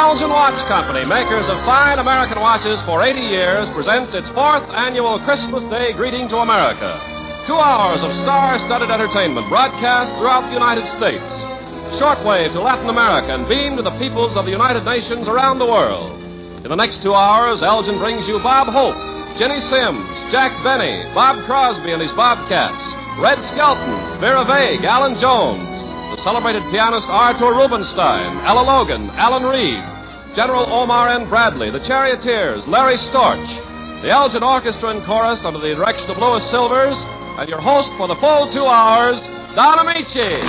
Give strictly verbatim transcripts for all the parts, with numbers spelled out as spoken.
Elgin Watch Company, makers of fine American watches for eighty years, presents its fourth annual Christmas Day Greeting to America. Two hours of star-studded entertainment broadcast throughout the United States. Shortwave to Latin America and beamed to the peoples of the United Nations around the world. In the next two hours, Elgin brings you Bob Hope, Jenny Sims, Jack Benny, Bob Crosby and his Bobcats, Red Skelton, Vera Vague, Alan Jones, the celebrated pianist Arthur Rubinstein, Ella Logan, Alan Reed, General Omar N. Bradley, the Charioteers, Larry Storch, the Elgin Orchestra and Chorus under the direction of Louis Silvers, and your host for the full two hours, Don Amici.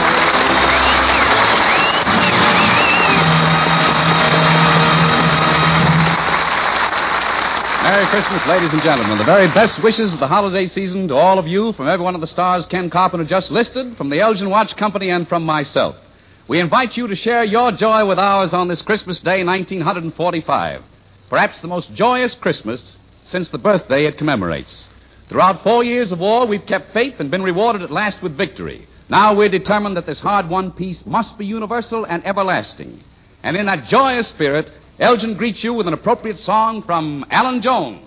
Merry Christmas, ladies and gentlemen. The very best wishes of the holiday season to all of you from every one of the stars Ken Carpenter just listed, from the Elgin Watch Company, and from myself. We invite you to share your joy with ours on this Christmas Day, nineteen forty-five. Perhaps the most joyous Christmas since the birthday it commemorates. Throughout four years of war, we've kept faith and been rewarded at last with victory. Now we're determined that this hard-won peace must be universal and everlasting. And in that joyous spirit, Elgin greets you with an appropriate song from Alan Jones.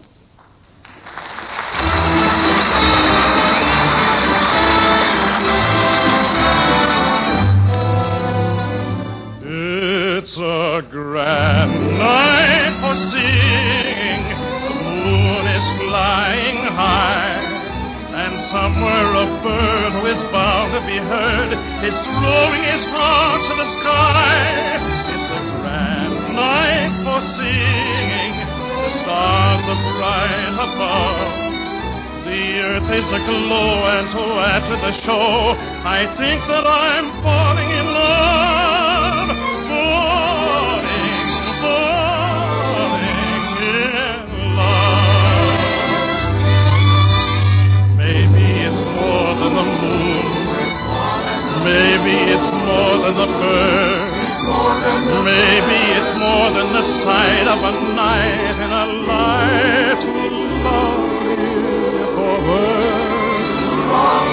It's a grand night for singing. The moon is flying high, and somewhere a bird who is bound to be heard is throwing his heart to the sky. It's a grand night for singing. The stars are bright above. The earth is aglow, and to add to the show, I think that I'm falling in love. Falling, falling in love. Maybe it's more than the moon. Maybe it's more than the bird. Maybe it's more than the sight of a night in a life to love you for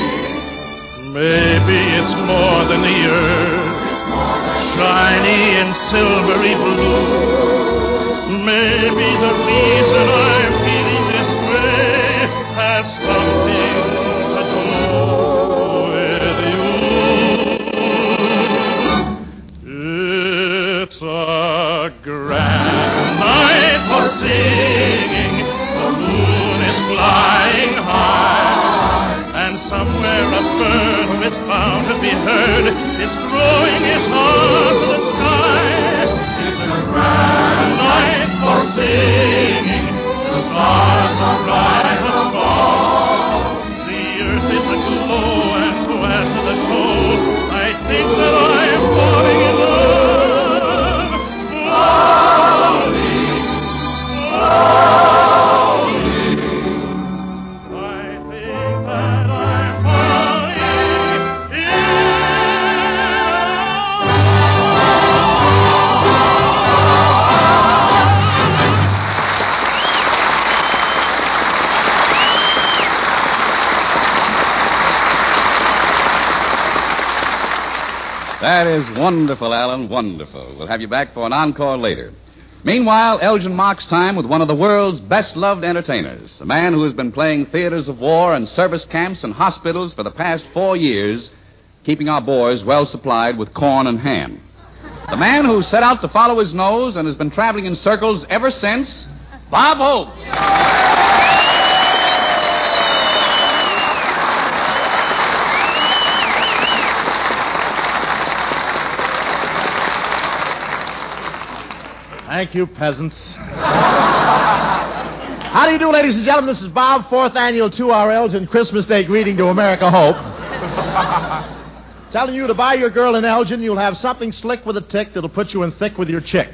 Maybe it's more than the earth, shiny and silvery blue. Maybe the reason I'm feeling this way has something to do with you. It's a grand night for singing. The moon is flying high, and somewhere a bird who is bound to be heard is throwing his heart to the sky. It's a grand night for singing. The stars are bright above. The earth is aglow, and to add to the show, I think that I'm falling in love. Falling, falling. I think that I'm falling in That is wonderful, Alan, wonderful. We'll have you back for an encore later. Meanwhile, Elgin marks time with one of the world's best-loved entertainers, a man who has been playing theaters of war and service camps and hospitals for the past four years, keeping our boys well supplied with corn and ham. The man who set out to follow his nose and has been traveling in circles ever since, Bob Hope. Thank you, peasants. How do you do, ladies and gentlemen? This is Bob, fourth annual two-hour Elgin Christmas Day Greeting to America Hope. Telling you to buy your girl in Elgin, you'll have something slick with a tick that'll put you in thick with your chick.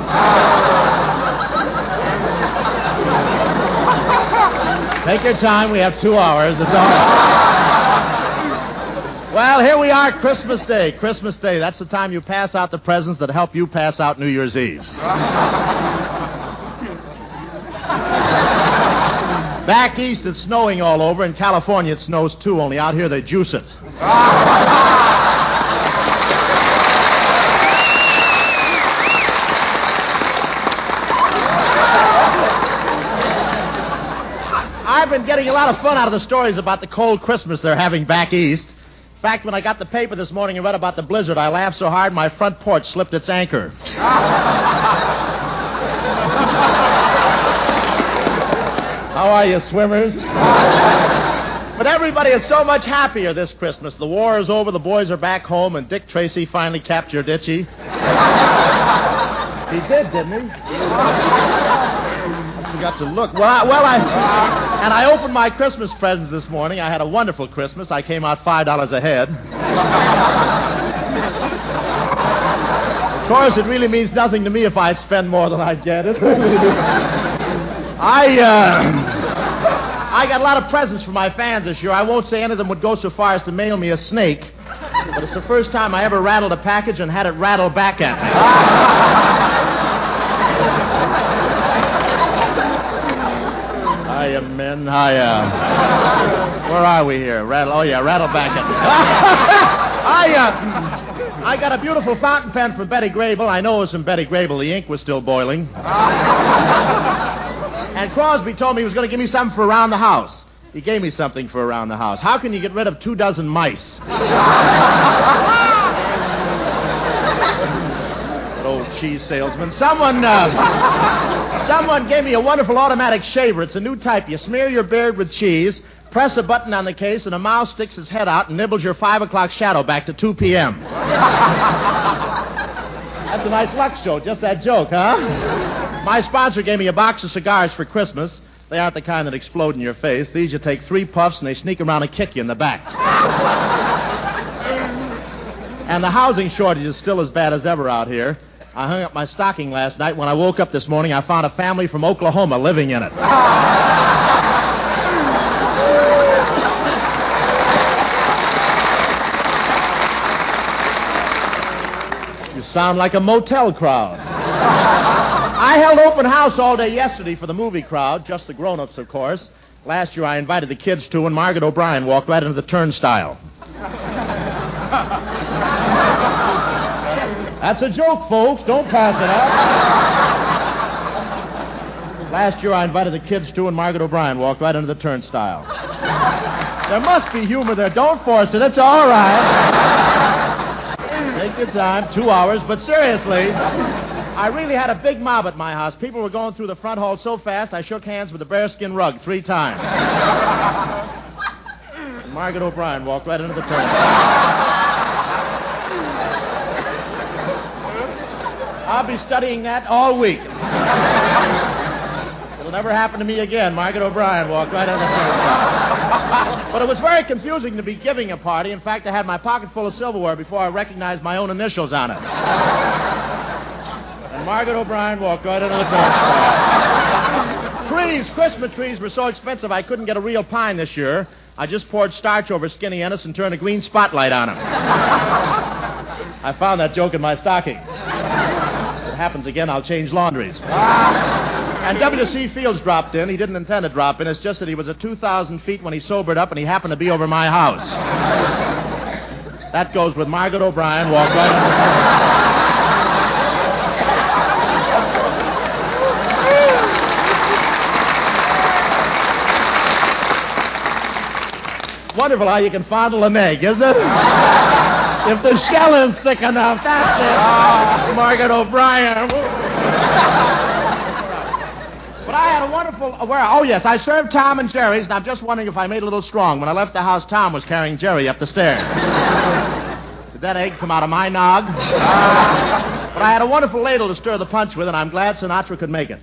Take your time. We have two hours. It's all right. Well, here we are, Christmas Day. Christmas Day, that's the time you pass out the presents that help you pass out New Year's Eve. Back east, it's snowing all over. In California, it snows too, only out here they juice it. I've been getting a lot of fun out of the stories about the cold Christmas they're having back east. In fact, when I got the paper this morning and read about the blizzard, I laughed so hard my front porch slipped its anchor. How are you, swimmers? But everybody is so much happier this Christmas. The war is over, the boys are back home, and Dick Tracy finally captured Itchy. He did, didn't he? I got to look. Well, I, well, I and I opened my Christmas presents this morning. I had a wonderful Christmas. I came out five dollars ahead. Of course, it really means nothing to me if I spend more than I get. It I uh. I got a lot of presents for my fans this year. I won't say any of them would go so far as to mail me a snake, but it's the first time I ever rattled a package and had it rattle back at me. Hiya, men. Hiya. Where are we here? Rattle. Oh, yeah, rattle back at me. I, uh, I got a beautiful fountain pen from Betty Grable. I know it was from Betty Grable. The ink was still boiling. And Crosby told me he was going to give me something for around the house. He gave me something for around the house. How can you get rid of two dozen mice? Old cheese salesman. Someone, uh, someone gave me a wonderful automatic shaver. It's a new type. You smear your beard with cheese, press a button on the case, and a mouse sticks his head out and nibbles your five o'clock shadow back to two p.m. That's a nice luck show. Just that joke, huh? My sponsor gave me a box of cigars for Christmas. They aren't the kind that explode in your face. These you take three puffs and they sneak around and kick you in the back. And the housing shortage is still as bad as ever out here. I hung up my stocking last night. When I woke up this morning, I found a family from Oklahoma living in it. You sound like a motel crowd. I held open house all day yesterday for the movie crowd, just the grown-ups, of course. Last year I invited the kids to, and Margaret O'Brien walked right into the turnstile. That's a joke, folks. Don't pass it up. Last year I invited the kids to, and Margaret O'Brien walked right into the turnstile. There must be humor there. Don't force it. It's all right. Take your time. Two hours. But seriously, I really had a big mob at my house. People were going through the front hall so fast, I shook hands with the bearskin rug three times. And Margaret O'Brien walked right into the turnstile. I'll be studying that all week. It'll never happen to me again. Margaret O'Brien walked right into the turnstile. But it was very confusing to be giving a party. In fact, I had my pocket full of silverware before I recognized my own initials on it. And Margaret O'Brien walked right into the turnstile. Trees, Christmas trees were so expensive I couldn't get a real pine this year. I just poured starch over Skinny Ennis and turned a green spotlight on him. I found that joke in my stocking. If it happens again, I'll change laundries. And W C Fields dropped in. He didn't intend to drop in. It's just that he was at two thousand feet when he sobered up, and he happened to be over my house. That goes with Margaret O'Brien. Walked right in. Wonderful how you can fondle an egg, isn't it? If the shell is thick enough, that's it. Oh, Margaret O'Brien. But I had a wonderful... Where? Oh, yes, I served Tom and Jerry's, and I'm just wondering if I made it a little strong. When I left the house, Tom was carrying Jerry up the stairs. Did that egg come out of my nog? Uh, but I had a wonderful ladle to stir the punch with, and I'm glad Sinatra could make it.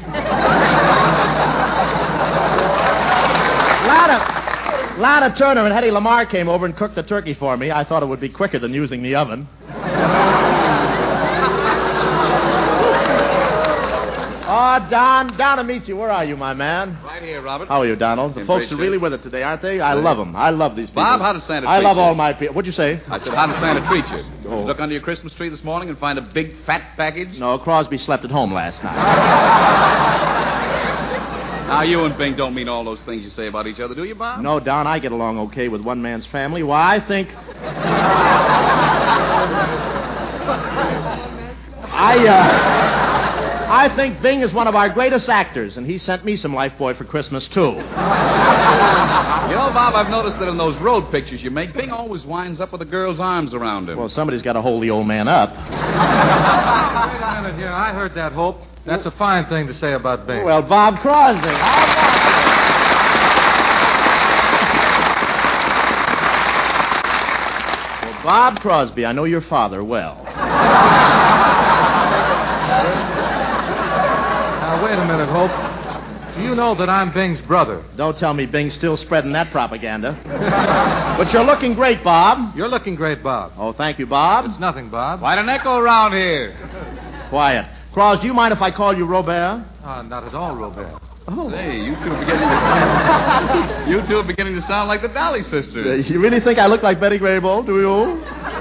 Lana... Lana Turner and Hedy Lamarr came over and cooked the turkey for me. I thought it would be quicker than using the oven. Oh, Don. Don Amici, where are you, my man? Right here, Robert. How are you, Donald? The In folks great are really shape. with it today, aren't they? I love them. I love these people. Bob, how does Santa I treat love you? all my people. What'd you say? I said, how does Santa treat you? Oh. Look under your Christmas tree this morning and find a big fat package? No, Crosby slept at home last night. Now, you and Bing don't mean all those things you say about each other, do you, Bob? No, Don, I get along okay with one man's family. Why, I think... I, uh... I think Bing is one of our greatest actors, and he sent me some Lifebuoy for Christmas, too. You know, Bob, I've noticed that in those road pictures you make, Bing always winds up with a girl's arms around him. Well, somebody's got to hold the old man up. Wait a minute here. I heard that, Hope. That's a fine thing to say about Bing. Well, Bob Crosby. Well, Bob Crosby, I know your father well. Now, wait a minute, Hope. Do you know that I'm Bing's brother? Don't tell me Bing's still spreading that propaganda. But you're looking great, Bob. You're looking great, Bob. Oh, thank you, Bob. It's nothing, Bob. Quite an echo around here. Quiet. Cross, do you mind if I call you Robert? Uh, not at all, Robert. Oh. Hey, you two are beginning to... you two are beginning to sound like the Dolly sisters. Uh, you really think I look like Betty Grable, do you?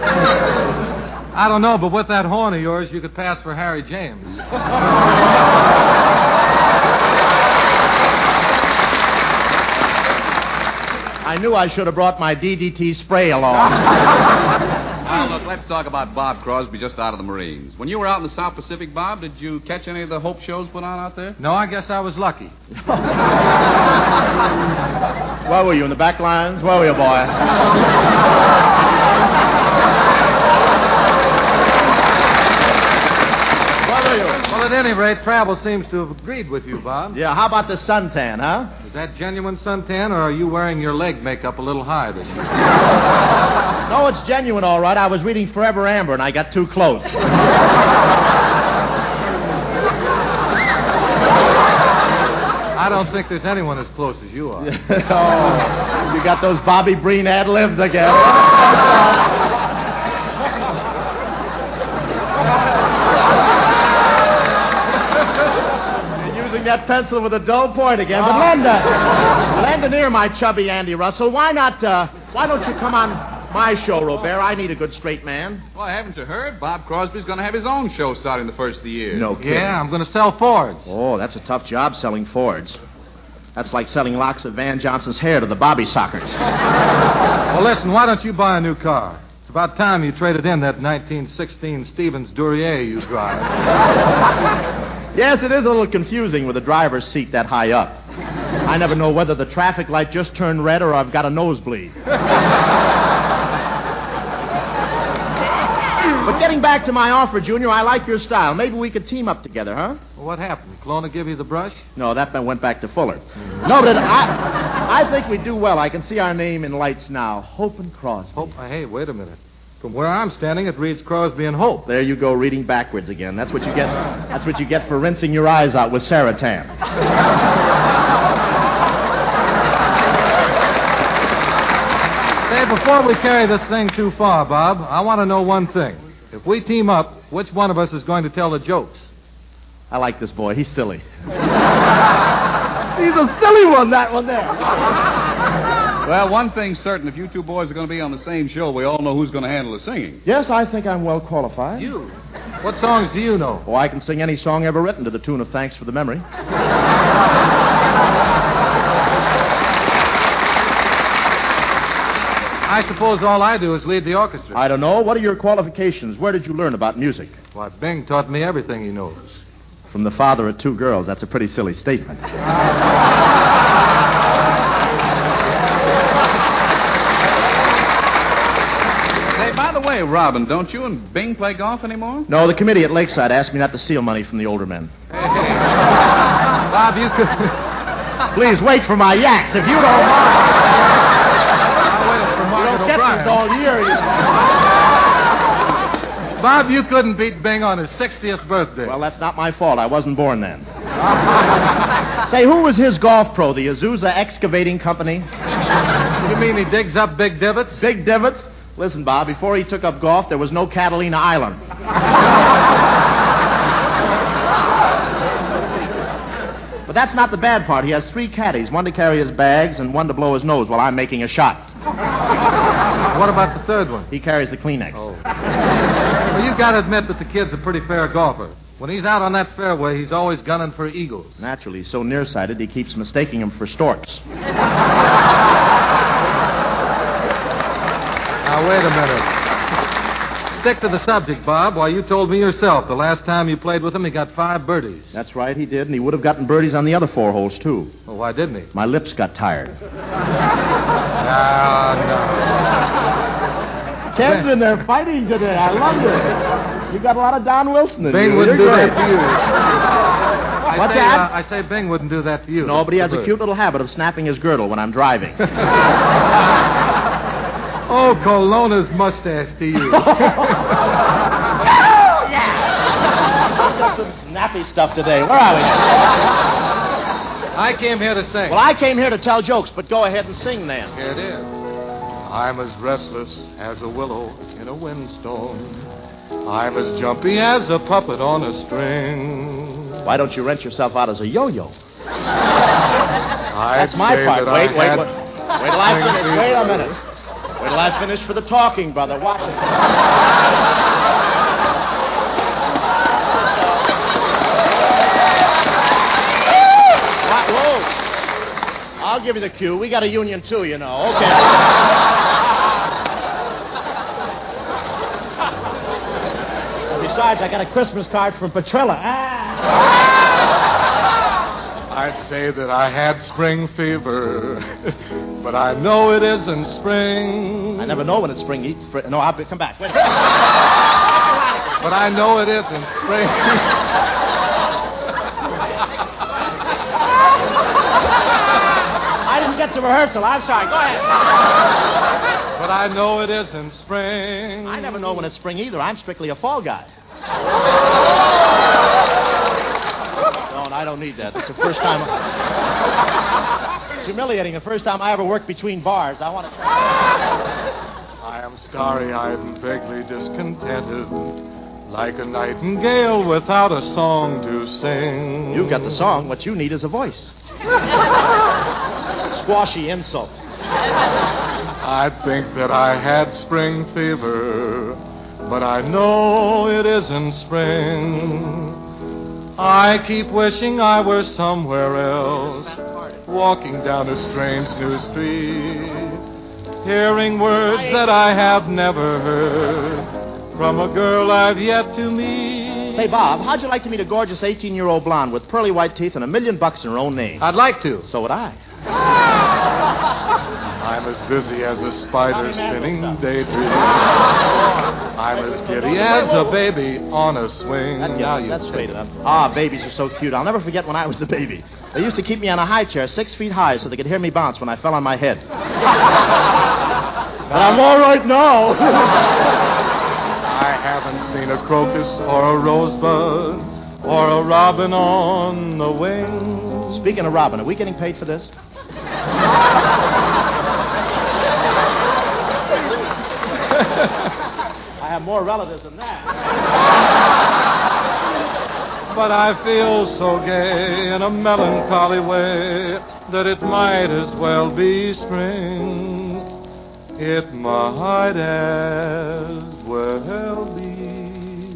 I don't know, but with that horn of yours, you could pass for Harry James. I knew I should have brought my D D T spray along. Well, look, let's talk about Bob Crosby just out of the Marines. When you were out in the South Pacific, Bob, did you catch any of the Hope shows put on out there? No, I guess I was lucky. Where were you, in the back lines? Where were you, boy? Well, at any rate, travel seems to have agreed with you, Bob. Yeah, how about the suntan, huh? Is that genuine suntan, or are you wearing your leg makeup a little high this year? No, it's genuine, all right. I was reading Forever Amber, and I got too close. I don't think there's anyone as close as you are. Oh, you got those Bobby Breen ad-libs again. That pencil with a dull point again. But lend a, lend an ear, my chubby Andy Russell. Why not, uh, why don't you come on my show, Robert? I need a good straight man. Well, haven't you heard? Bob Crosby's going to have his own show starting the first of the year. No kidding. Yeah, I'm going to sell Fords. Oh, that's a tough job selling Fords. That's like selling locks of Van Johnson's hair to the Bobby Sockers. Well, listen, why don't you buy a new car? It's about time you traded in that nineteen sixteen Stevens Duryea you drive. Yes, it is a little confusing with the driver's seat that high up. I never know whether the traffic light just turned red or I've got a nosebleed. But getting back to my offer, Junior, I like your style. Maybe we could team up together, huh? Well, what happened? Clona give you the brush? No, that went back to Fuller. No, but I, I think we do well. I can see our name in lights now. Hope and Crosby. Hope? Hey, wait a minute. From where I'm standing, it reads Crosby and Hope. There you go, reading backwards again. That's what you get. That's what you get for rinsing your eyes out with Saratan. Hey, before we carry this thing too far, Bob, I want to know one thing. If we team up, which one of us is going to tell the jokes? I like this boy. He's silly. He's a silly one, that one there. Well, one thing's certain. If you two boys are going to be on the same show, we all know who's going to handle the singing. Yes, I think I'm well qualified. You? What songs do you know? Oh, I can sing any song ever written to the tune of Thanks for the Memory. I suppose all I do is lead the orchestra. I don't know. What are your qualifications? Where did you learn about music? Why, Bing taught me everything he knows. From the father of two girls. That's a pretty silly statement. By the way, Robin, don't you and Bing play golf anymore? No, the committee at Lakeside asked me not to steal money from the older men. Hey, hey. Bob, you could... Please wait for my yaks, if you don't mind. I'll wait for Margaret You don't get O'Brien. this all year. You... Bob, you couldn't beat Bing on his sixtieth birthday. Well, that's not my fault. I wasn't born then. Say, who was his golf pro, the Azusa Excavating Company? You mean he digs up big divots? Big divots? Listen, Bob, before he took up golf, there was no Catalina Island. But that's not the bad part. He has three caddies, one to carry his bags and one to blow his nose while I'm making a shot. What about the third one? He carries the Kleenex. Oh. Well, you've got to admit that the kid's a pretty fair golfer. When he's out on that fairway, he's always gunning for eagles. Naturally, he's so nearsighted, he keeps mistaking them for storks. Now, wait a minute. stick to the subject, Bob. Why, you told me yourself the last time you played with him, he got five birdies. That's right, he did, and he would have gotten birdies on the other four holes, too. Well, why didn't he? My lips got tired. Ah, no. Ken's in there fighting today. I love it. You got a lot of Don Wilson in Bing you. wouldn't You're do great. that to you. I What's say, that? Uh, I say Bing wouldn't do that to you. No, but he has a Good. cute little habit of snapping his girdle when I'm driving. Oh, Colonna's mustache to you. Oh, yeah. Got some snappy stuff today. Where are we? I came here to sing. Well, I came here to tell jokes, but go ahead and sing then. Here it is. I'm as restless as a willow in a windstorm. I'm as jumpy as a puppet on a string. Why don't you rent yourself out as a yo-yo? I'd That's my say part. that Wait, I wait, had wait. Wait till I finish. spring Wait a fever. minute. Wait till I finish for the talking, brother. Watch it. What? Whoa. I'll give you the cue. We got a union, too, you know. Okay. Besides, I got a Christmas card from Petrella. Ah. I'd say that I had spring fever, but I know it isn't spring. I never know when it's spring. Eat fr- no, I'll be, come back. Wait. But I know it isn't spring. I didn't get to rehearsal. I'm sorry. Go ahead. But I know it isn't spring. I never know when it's spring either. I'm strictly a fall guy. No, and I don't need that. It's the first time. It's humiliating. The first time I ever worked between bars. I want to. I am starry-eyed and vaguely discontented, like a nightingale without a song to sing. You got the song. What you need is a voice. Squashy insult. I think that I had spring fever, but I know it isn't spring. I keep wishing I were somewhere else, walking down a strange new street, hearing words that I have never heard from a girl I've yet to meet. Say, Bob, how'd you like to meet a gorgeous eighteen-year-old blonde with pearly white teeth and a million bucks in her own name? I'd like to. So would I. I'm as busy as a spider spinning daydreams. I'm as giddy as a baby on a swing. That Now gets, you that's take straight it. up. Ah, babies are so cute. I'll never forget when I was the baby. They used to keep me on a high chair six feet high so they could hear me bounce when I fell on my head. But I'm all right now. I haven't seen a crocus or a rosebud or a robin on the wing. Speaking of Robin, are we getting paid for this? I have more relatives than that. But I feel so gay in a melancholy way that it might as well be spring. It might as well be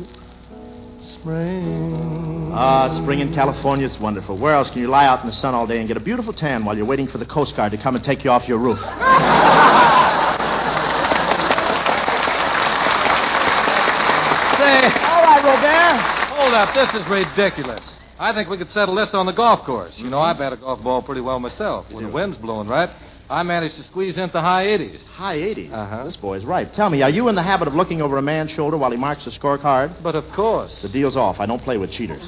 spring. Ah, spring in California is wonderful. Where else can you lie out in the sun all day and get a beautiful tan while you're waiting for the Coast Guard to come and take you off your roof? Say, All right, Robert. hold up. This is ridiculous. I think we could settle this on the golf course. You know, I bat a golf ball pretty well myself. When the wind's blowing right, I managed to squeeze into high eighties. High eighties. Uh-huh. This boy's right. Tell me, are you in the habit of looking over a man's shoulder while he marks the scorecard? But of course. The deal's off. I don't play with cheaters.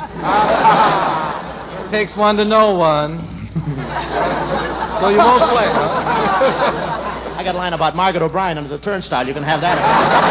Takes one to know one. So you won't play, huh? I got a line about Margaret O'Brien under the turnstile. You can have that.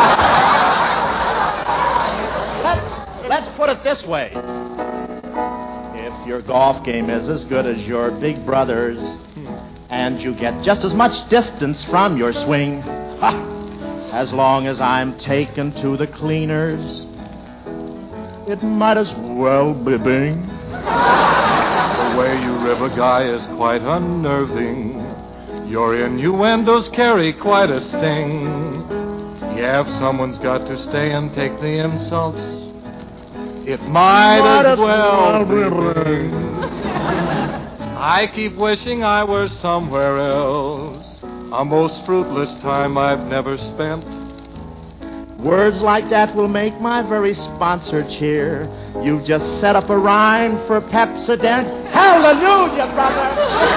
let's, let's put it this way. If your golf game is as good as your big brother's, and you get just as much distance from your swing, ha, as long as I'm taken to the cleaners, it might as well be Bing. The way you rib a guy is quite unnerving. Your innuendos carry quite a sting. Yeah, if someone's got to stay and take the insults, it might, Might as as well well be Bing. I keep wishing I were somewhere else. A most fruitless time I've never spent. Words like that will make my very sponsor cheer. You've just set up a rhyme for Pepsodent. Hallelujah, brother!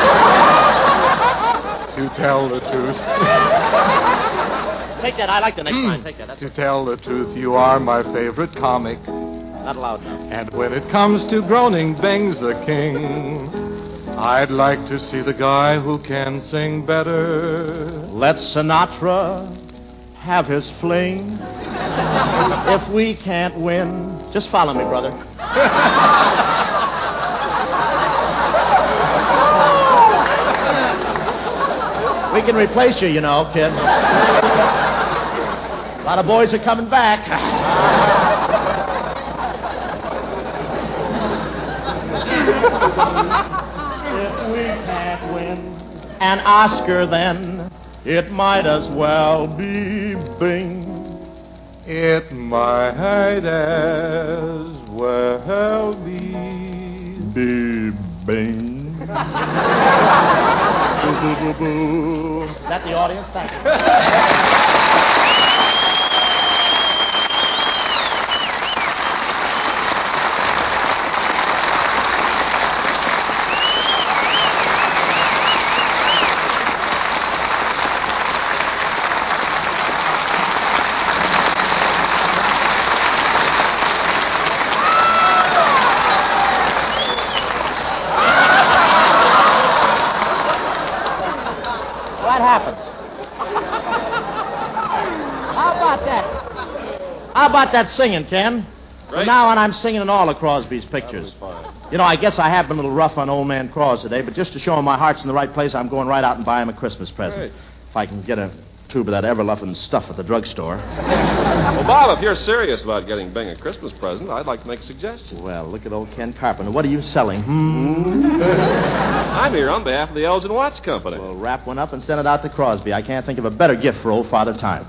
To tell the truth. Take that. I like the next line. Take that. That's To tell the truth, you are my favorite comic. not allowed now. And when it comes to groaning, Bing's the king. I'd like to see the guy who can sing better. Let Sinatra have his fling. If we can't win, just follow me, brother. We can replace you, you know, kid. A lot of boys are coming back. If we can't win an Oscar, then it might as well be Bing. It might as well be Be Bing. Is that the audience? Thank you. How about that singing, Ken? From now on, I'm singing in all of Crosby's pictures. You know, I guess I have been a little rough on old man Cros today, but just to show him my heart's in the right place, I'm going right out and buy him a Christmas present. Great. If I can get a tube of that ever-loving stuff at the drugstore. Well, Bob, if you're serious about getting Bing a Christmas present, I'd like to make a suggestion. Well, look at old Ken Carpenter. What are you selling? Hmm? I'm here on behalf of the Elgin Watch Company. Well, wrap one up and send it out to Crosby. I can't think of a better gift for old Father Time.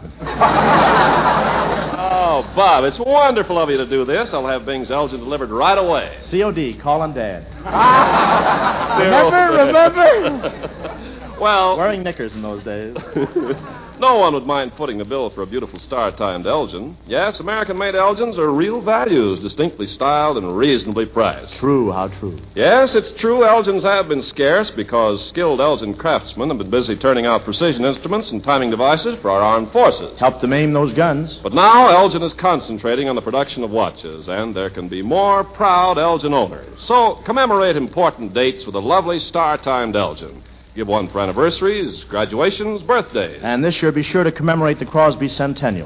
Oh, Bob, it's wonderful of you to do this. I'll have Bing's Elgin delivered right away. C O D, call him Dad. Remember, remember? Well, Wearing knickers in those days. no one would mind footing the bill for a beautiful star-timed Elgin. Yes, American-made Elgins are real values, distinctly styled and reasonably priced. True, how true. Yes, it's true Elgins have been scarce because skilled Elgin craftsmen have been busy turning out precision instruments and timing devices for our armed forces. Help them aim those guns. But now Elgin is concentrating on the production of watches, and there can be more proud Elgin owners. So commemorate important dates with a lovely star-timed Elgin. Give one for anniversaries, graduations, birthdays. And this year, be sure to commemorate the Crosby Centennial.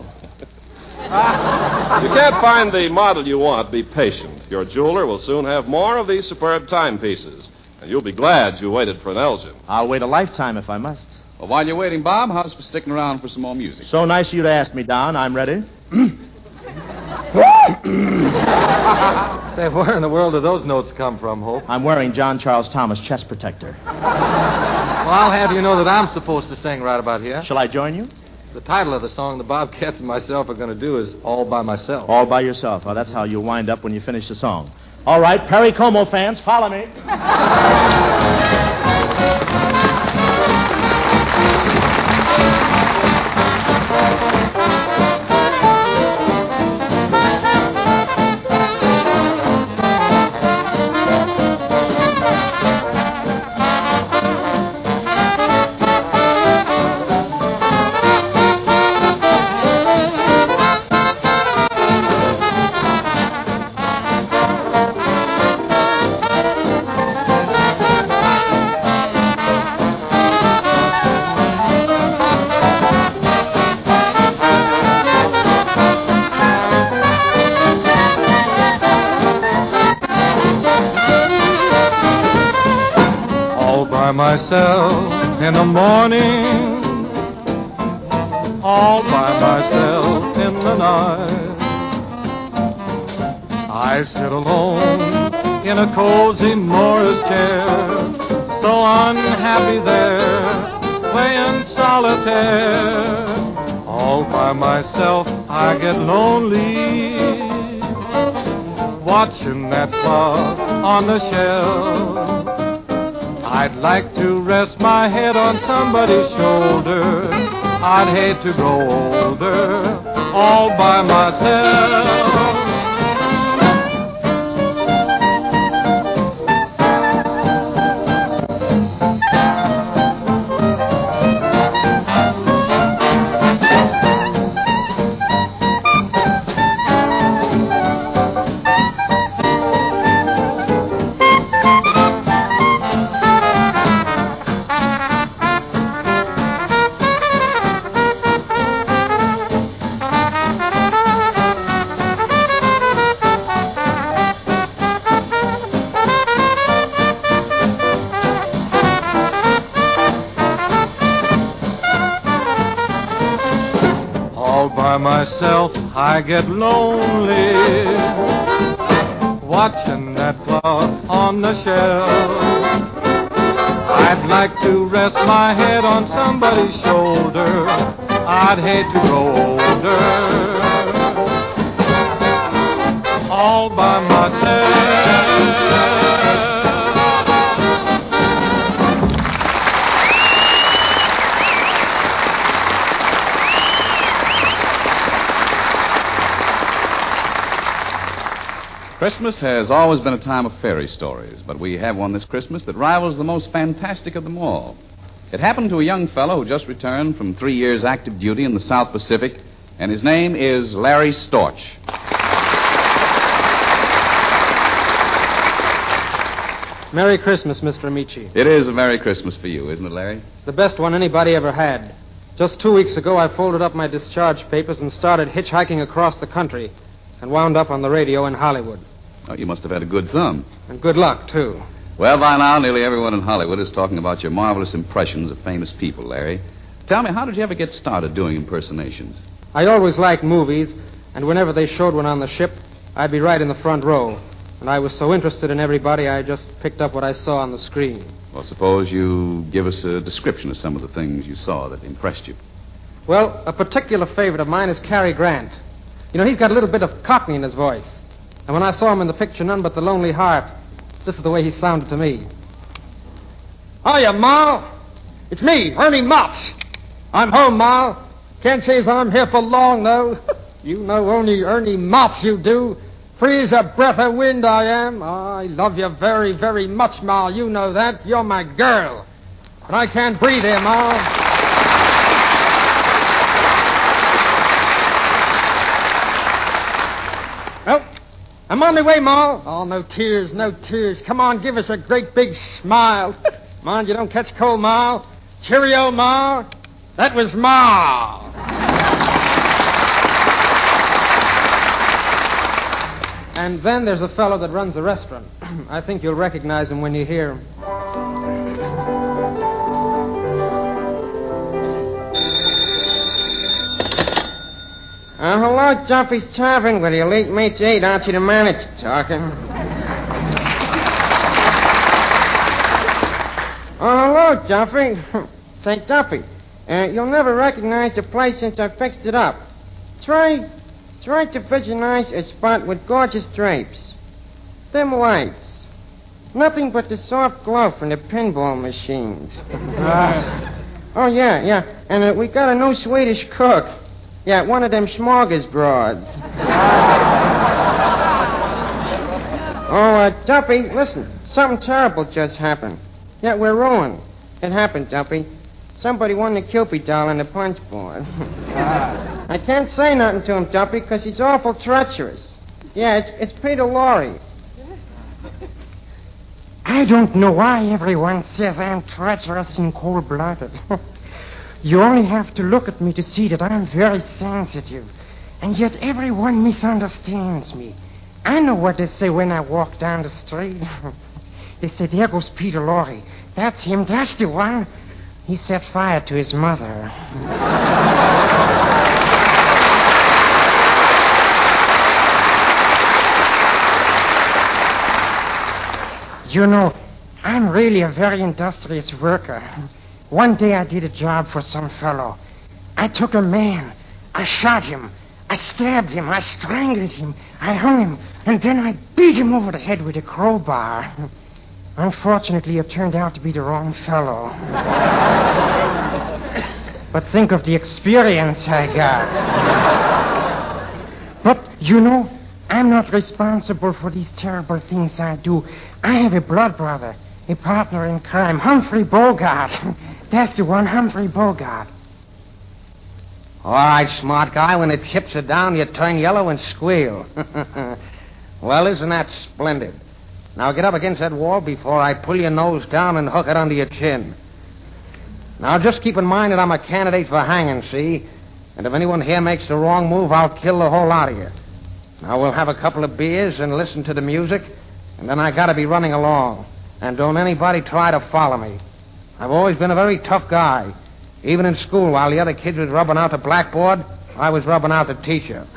If you can't find the model you want, be patient. Your jeweler will soon have more of these superb timepieces, and you'll be glad you waited for an Elgin. I'll wait a lifetime if I must. Well, while you're waiting, Bob, how's for sticking around for some more music? So nice of you to ask me, Don. I'm ready. Say, where in the world do those notes come from, Hope? I'm wearing John Charles Thomas chest protector. Well, I'll have you know that I'm supposed to sing right about here. Shall I join you? The title of the song the Bobcats and myself are going to do is All by Myself. All by yourself. Well, that's how you'll wind up when you finish the song. All right, Perry Como fans, follow me. Myself in the morning, all by myself in the night. I sit alone in a cozy Morris chair, so unhappy there, playing solitaire. All by myself I get lonely, watching that clock on the shelf. I'd like to rest my head on somebody's shoulder. I'd hate to grow older. all by myself. By myself, I get lonely, watching that clock on the shelf. I'd like to rest my head on somebody's shoulder. I'd hate to grow older, all by myself. Christmas has always been a time of fairy stories, but we have one this Christmas that rivals the most fantastic of them all. It happened to a young fellow who just returned from three years' active duty in the South Pacific, and his name is Larry Storch. Merry Christmas, Mister Amici. It is a Merry Christmas for you, isn't it, Larry? The best one anybody ever had. Just two weeks ago, I folded up my discharge papers and started hitchhiking across the country and wound up on the radio in Hollywood. Oh, you must have had a good thumb. And good luck, too. Well, by now, nearly everyone in Hollywood is talking about your marvelous impressions of famous people, Larry. Tell me, how did you ever get started doing impersonations? I always liked movies, and whenever they showed one on the ship, I'd be right in the front row. And I was so interested in everybody, I just picked up what I saw on the screen. Well, suppose you give us a description of some of the things you saw that impressed you. Well, a particular favorite of mine is Cary Grant. You know, he's got a little bit of Cockney in his voice. And when I saw him in the picture None But the Lonely Heart, this is the way he sounded to me. Hiya, Ma. It's me, Ernie Motz. I'm home, Ma. Can't say as I'm here for long, though. You know only Ernie Motz, you do. Free as a breath of wind I am. I love you very, very much, Ma. You know that. You're my girl. But I can't breathe here, Ma. Well, I'm on my way, Ma. Oh, no tears, no tears. Come on, give us a great big smile. Mind you don't catch cold, Ma. Cheerio, Ma. That was Ma. And then there's a fellow that runs a restaurant. I think you'll recognize him when you hear him. Uh, hello, Duffy's Tavern. With your late mate's eight, Archie the manager talking. Oh, hello, Duffy. Say, Duffy, uh, you'll never recognize the place since I fixed it up. Try, try to visualize a spot with gorgeous drapes. Dim lights. Nothing but the soft glow from the pinball machines. Oh, yeah, yeah. And uh, we got a new Swedish cook. Yeah, one of them smorgasbords. Oh, uh, Duffy, listen. Something terrible just happened. Yeah, we're ruined. It happened, Duffy. Somebody won the Cupid doll on the punch board. I can't say nothing to him, Duffy, because he's awful treacherous. Yeah, it's, it's Peter Lorre. I don't know why everyone says I'm treacherous and cold-blooded. You only have to look at me to see that I'm very sensitive. And yet everyone misunderstands me. I know what they say when I walk down the street. They say, there goes Peter Lorre. That's him. That's the one. He set fire to his mother. You know, I'm really a very industrious worker. One day I did a job for some fellow. I took a man. I shot him. I stabbed him. I strangled him. I hung him. And then I beat him over the head with a crowbar. Unfortunately, it turned out to be the wrong fellow. But think of the experience I got. You know, I'm not responsible for these terrible things I do. I have a blood brother, a partner in crime, Humphrey Bogart. That's the one, Humphrey Bogart. All right, smart guy, when the chips are down, you turn yellow and squeal. Well, isn't that splendid? Now get up against that wall before I pull your nose down and hook it under your chin. Now just keep in mind that I'm a candidate for hanging, see? And if anyone here makes the wrong move, I'll kill the whole lot of you. Now we'll have a couple of beers and listen to the music, and then I gotta be running along. And don't anybody try to follow me. I've always been a very tough guy. Even in school, while the other kids was rubbing out the blackboard, I was rubbing out the teacher.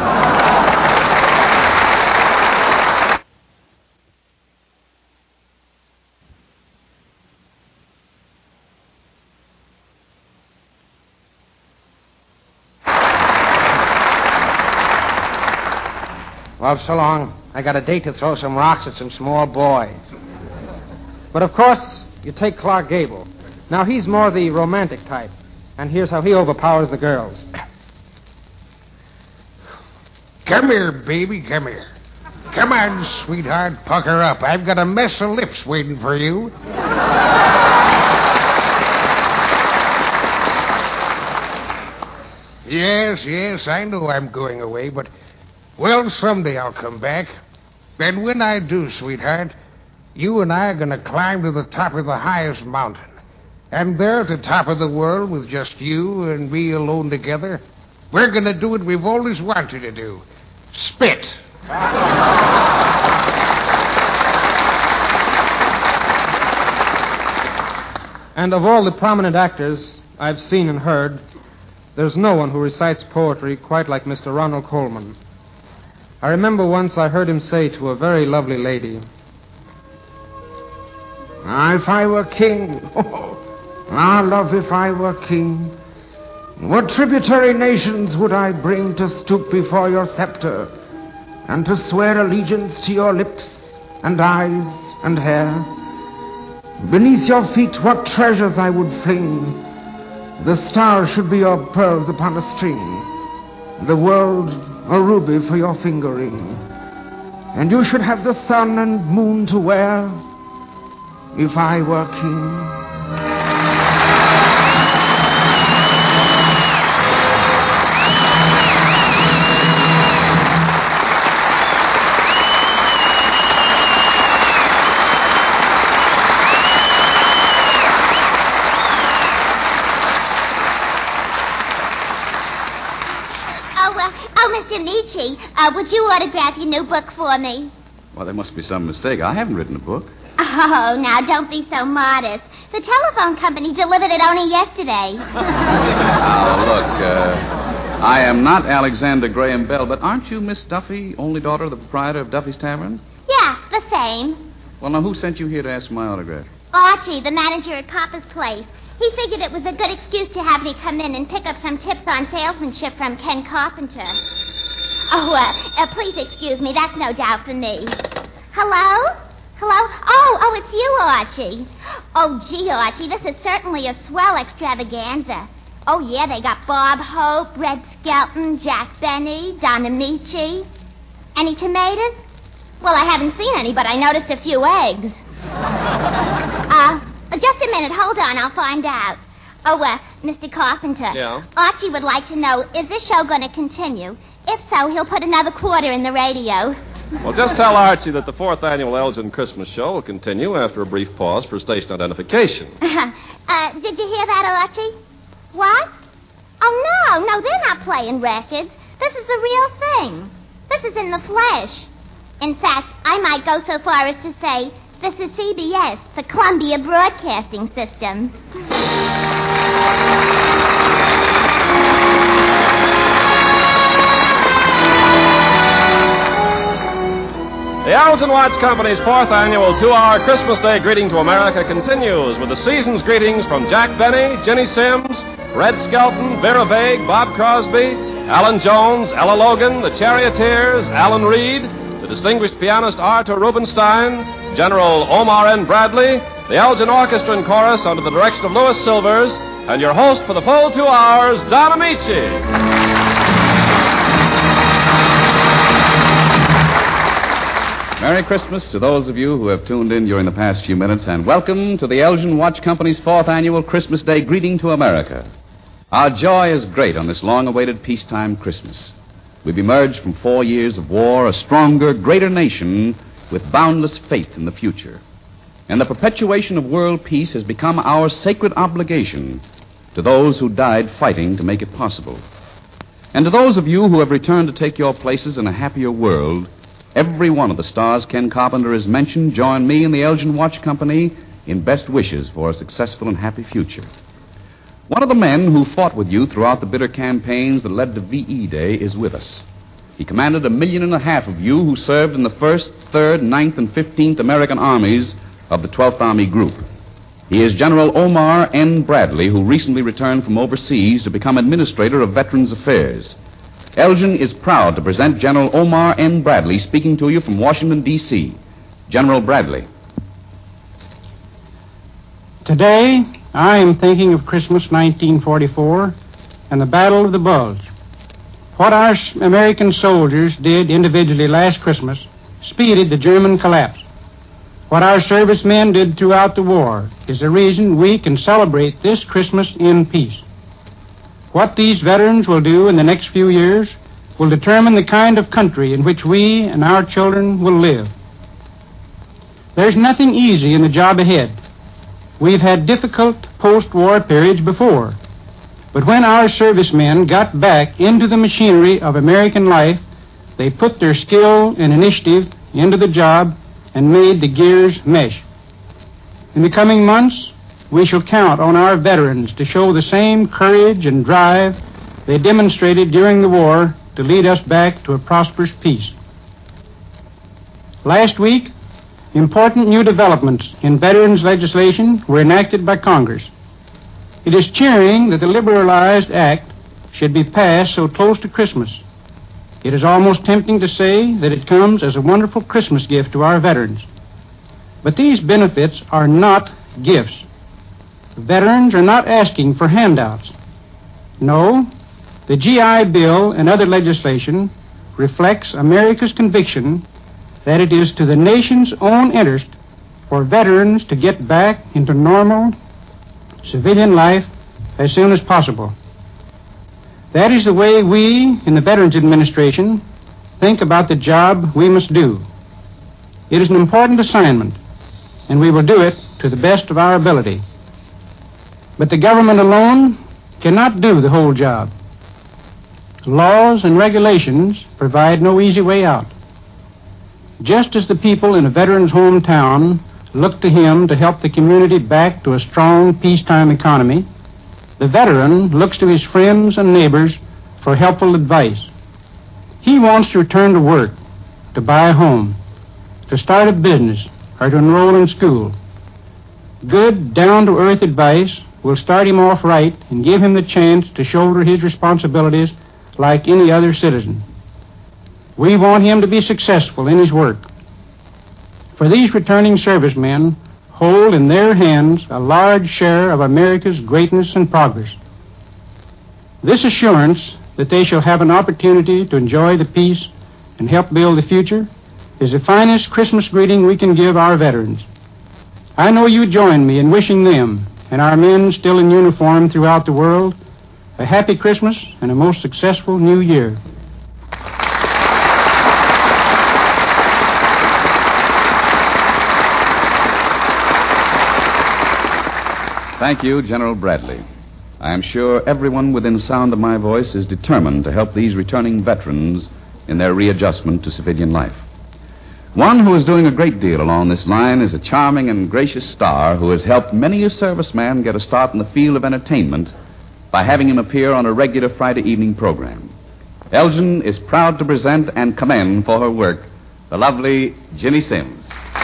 Well, so long. I got a date to throw some rocks at some small boys. But, of course, you take Clark Gable. Now, he's more the romantic type. And here's how he overpowers the girls. Come here, baby, come here. Come on, sweetheart, pucker up. I've got a mess of lips waiting for you. Yes, yes, I know I'm going away, but, well, someday I'll come back. And when I do, sweetheart, you and I are going to climb to the top of the highest mountain. And there at the top of the world, with just you and me alone together, we're going to do what we've always wanted to do. Spit. And of all the prominent actors I've seen and heard, there's no one who recites poetry quite like Mister Ronald Colman. I remember once I heard him say to a very lovely lady, Ah, if I were king, ah, love, if I were king, what tributary nations would I bring to stoop before your scepter and to swear allegiance to your lips and eyes and hair? Beneath your feet, what treasures I would fling. The stars should be your pearls upon a string, the world a ruby for your finger ring, and you should have the sun and moon to wear if I were king. Mister uh, would you autograph your new book for me? Well, there must be some mistake. I haven't written a book. Oh, now, don't be so modest. The telephone company delivered it only yesterday. Now, look, uh, I am not Alexander Graham Bell, but aren't you Miss Duffy, only daughter of the proprietor of Duffy's Tavern? Yeah, the same. Well, now, who sent you here to ask for my autograph? Archie, the manager at Copper's Place. He figured it was a good excuse to have me come in and pick up some tips on salesmanship from Ken Carpenter. Oh, uh, uh, please excuse me. That's no doubt for me. Hello? Hello? Oh, oh, it's you, Archie. Oh, gee, Archie, this is certainly a swell extravaganza. Oh, yeah, they got Bob Hope, Red Skelton, Jack Benny, Don Amici. Any tomatoes? Well, I haven't seen any, but I noticed a few eggs. uh, just a minute. Hold on. I'll find out. Oh, uh, Mister Carpenter. Yeah? Archie would like to know, is this show going to continue? If so, he'll put another quarter in the radio. Well, just tell Archie that the fourth annual Elgin Christmas show will continue after a brief pause for station identification. uh, did you hear that, Archie? What? Oh, no, no, they're not playing records. This is the real thing. This is in the flesh. In fact, I might go so far as to say, this is C B S, the Columbia Broadcasting System. The Elgin Watch Company's fourth annual two-hour Christmas Day greeting to America continues with the season's greetings from Jack Benny, Ginny Sims, Red Skelton, Vera Vague, Bob Crosby, Alan Jones, Ella Logan, the Charioteers, Alan Reed, the distinguished pianist Arthur Rubinstein, General Omar N. Bradley, the Elgin Orchestra and Chorus under the direction of Louis Silvers, and your host for the full two hours, Don Amici. Merry Christmas to those of you who have tuned in during the past few minutes, and welcome to the Elgin Watch Company's fourth annual Christmas Day greeting to America. Our joy is great on this long-awaited peacetime Christmas. We've emerged from four years of war, a stronger, greater nation with boundless faith in the future. And the perpetuation of world peace has become our sacred obligation to those who died fighting to make it possible. And to those of you who have returned to take your places in a happier world, every one of the stars Ken Carpenter has mentioned join me and the Elgin Watch Company in best wishes for a successful and happy future. One of the men who fought with you throughout the bitter campaigns that led to V E Day is with us. He commanded a million and a half of you who served in the first, third, ninth, and fifteenth American armies of the twelfth Army Group. He is General Omar N. Bradley, who recently returned from overseas to become Administrator of Veterans Affairs. Elgin is proud to present General Omar N. Bradley speaking to you from Washington, D C General Bradley. Today, I am thinking of Christmas nineteen forty-four and the Battle of the Bulge. What our American soldiers did individually last Christmas speeded the German collapse. What our servicemen did throughout the war is the reason we can celebrate this Christmas in peace. What these veterans will do in the next few years will determine the kind of country in which we and our children will live. There's nothing easy in the job ahead. We've had difficult post-war periods before, but when our servicemen got back into the machinery of American life, they put their skill and initiative into the job and made the gears mesh. In the coming months, we shall count on our veterans to show the same courage and drive they demonstrated during the war to lead us back to a prosperous peace. Last week, important new developments in veterans legislation were enacted by Congress. It is cheering that the Liberalized Act should be passed so close to Christmas. It is almost tempting to say that it comes as a wonderful Christmas gift to our veterans. But these benefits are not gifts. Veterans are not asking for handouts. No, the G I Bill and other legislation reflects America's conviction that it is to the nation's own interest for veterans to get back into normal civilian life as soon as possible. That is the way we in the Veterans Administration think about the job we must do. It is an important assignment, and we will do it to the best of our ability. But the government alone cannot do the whole job. Laws and regulations provide no easy way out. Just as the people in a veteran's hometown look to him to help the community back to a strong peacetime economy, the veteran looks to his friends and neighbors for helpful advice. He wants to return to work, to buy a home, to start a business, or to enroll in school. Good, down-to-earth advice will start him off right and give him the chance to shoulder his responsibilities like any other citizen. We want him to be successful in his work. For these returning servicemen hold in their hands a large share of America's greatness and progress. This assurance that they shall have an opportunity to enjoy the peace and help build the future is the finest Christmas greeting we can give our veterans. I know you join me in wishing them and our men still in uniform throughout the world a happy Christmas and a most successful New Year. Thank you, General Bradley. I am sure everyone within sound of my voice is determined to help these returning veterans in their readjustment to civilian life. One who is doing a great deal along this line is a charming and gracious star who has helped many a serviceman get a start in the field of entertainment by having him appear on a regular Friday evening program. Elgin is proud to present and commend for her work the lovely Ginny Simms.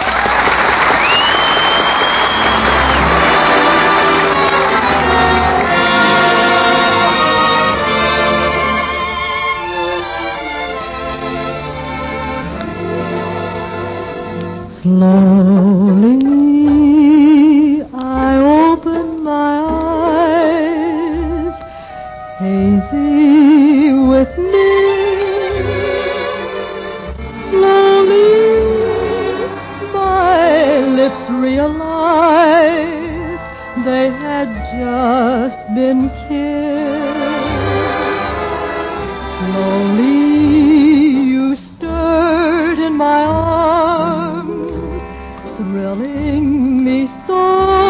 Slowly I open my eyes, hazy with me. Slowly they had just been kissed. Slowly you stirred in my arms, thrilling me so.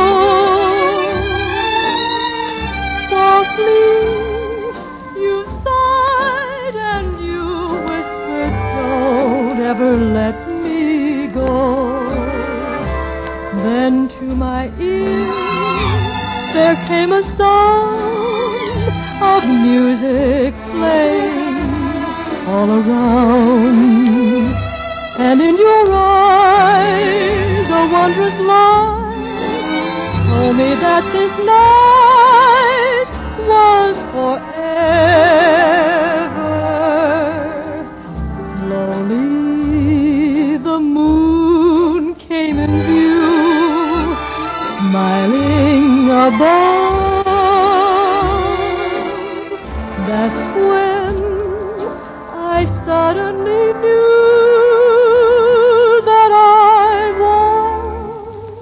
Softly you sighed and you whispered, don't ever let me go. Then to my ears there came a sound of music playing all around, and in your eyes a wondrous light told me that this night was forever. Slowly the moon came in view, smiling above. That's when I suddenly knew that I was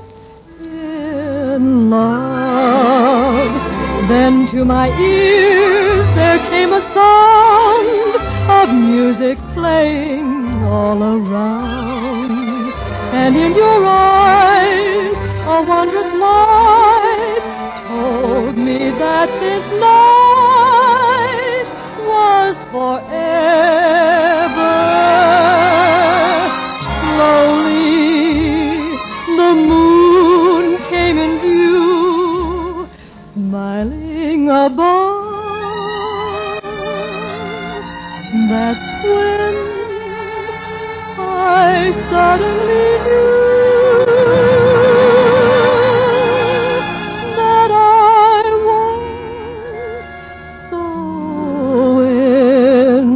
in love. Then to my ears there came a sound of music playing all around, and in your eyes a wondrous light told me that this night was forever. Slowly the moon came in view, smiling above. That's when I suddenly knew that I was so in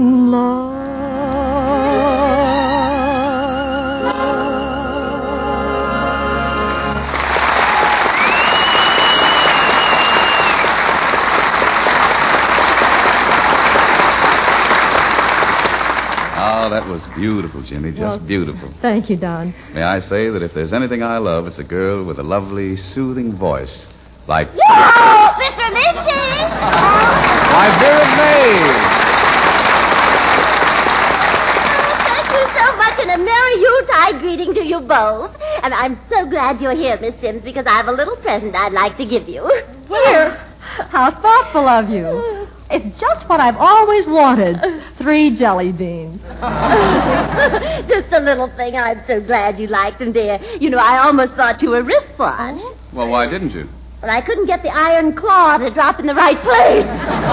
Oh, that was beautiful, Jimmy, just Well, beautiful. Thank you, Don. May I say that if there's anything I love, it's a girl with a lovely, soothing voice. Like... Yo, Mister Mitchie! My Vera May! Thank you so much, and a merry Yuletide greeting to you both. And I'm so glad you're here, Miss Sims, because I have a little present I'd like to give you. Here. How thoughtful of you. It's just what I've always wanted. Three jelly beans. Just a little thing. I'm so glad you liked them, dear. You know, I almost thought you were wristwatch. Well, why didn't you? But I couldn't get the iron claw to drop in the right place.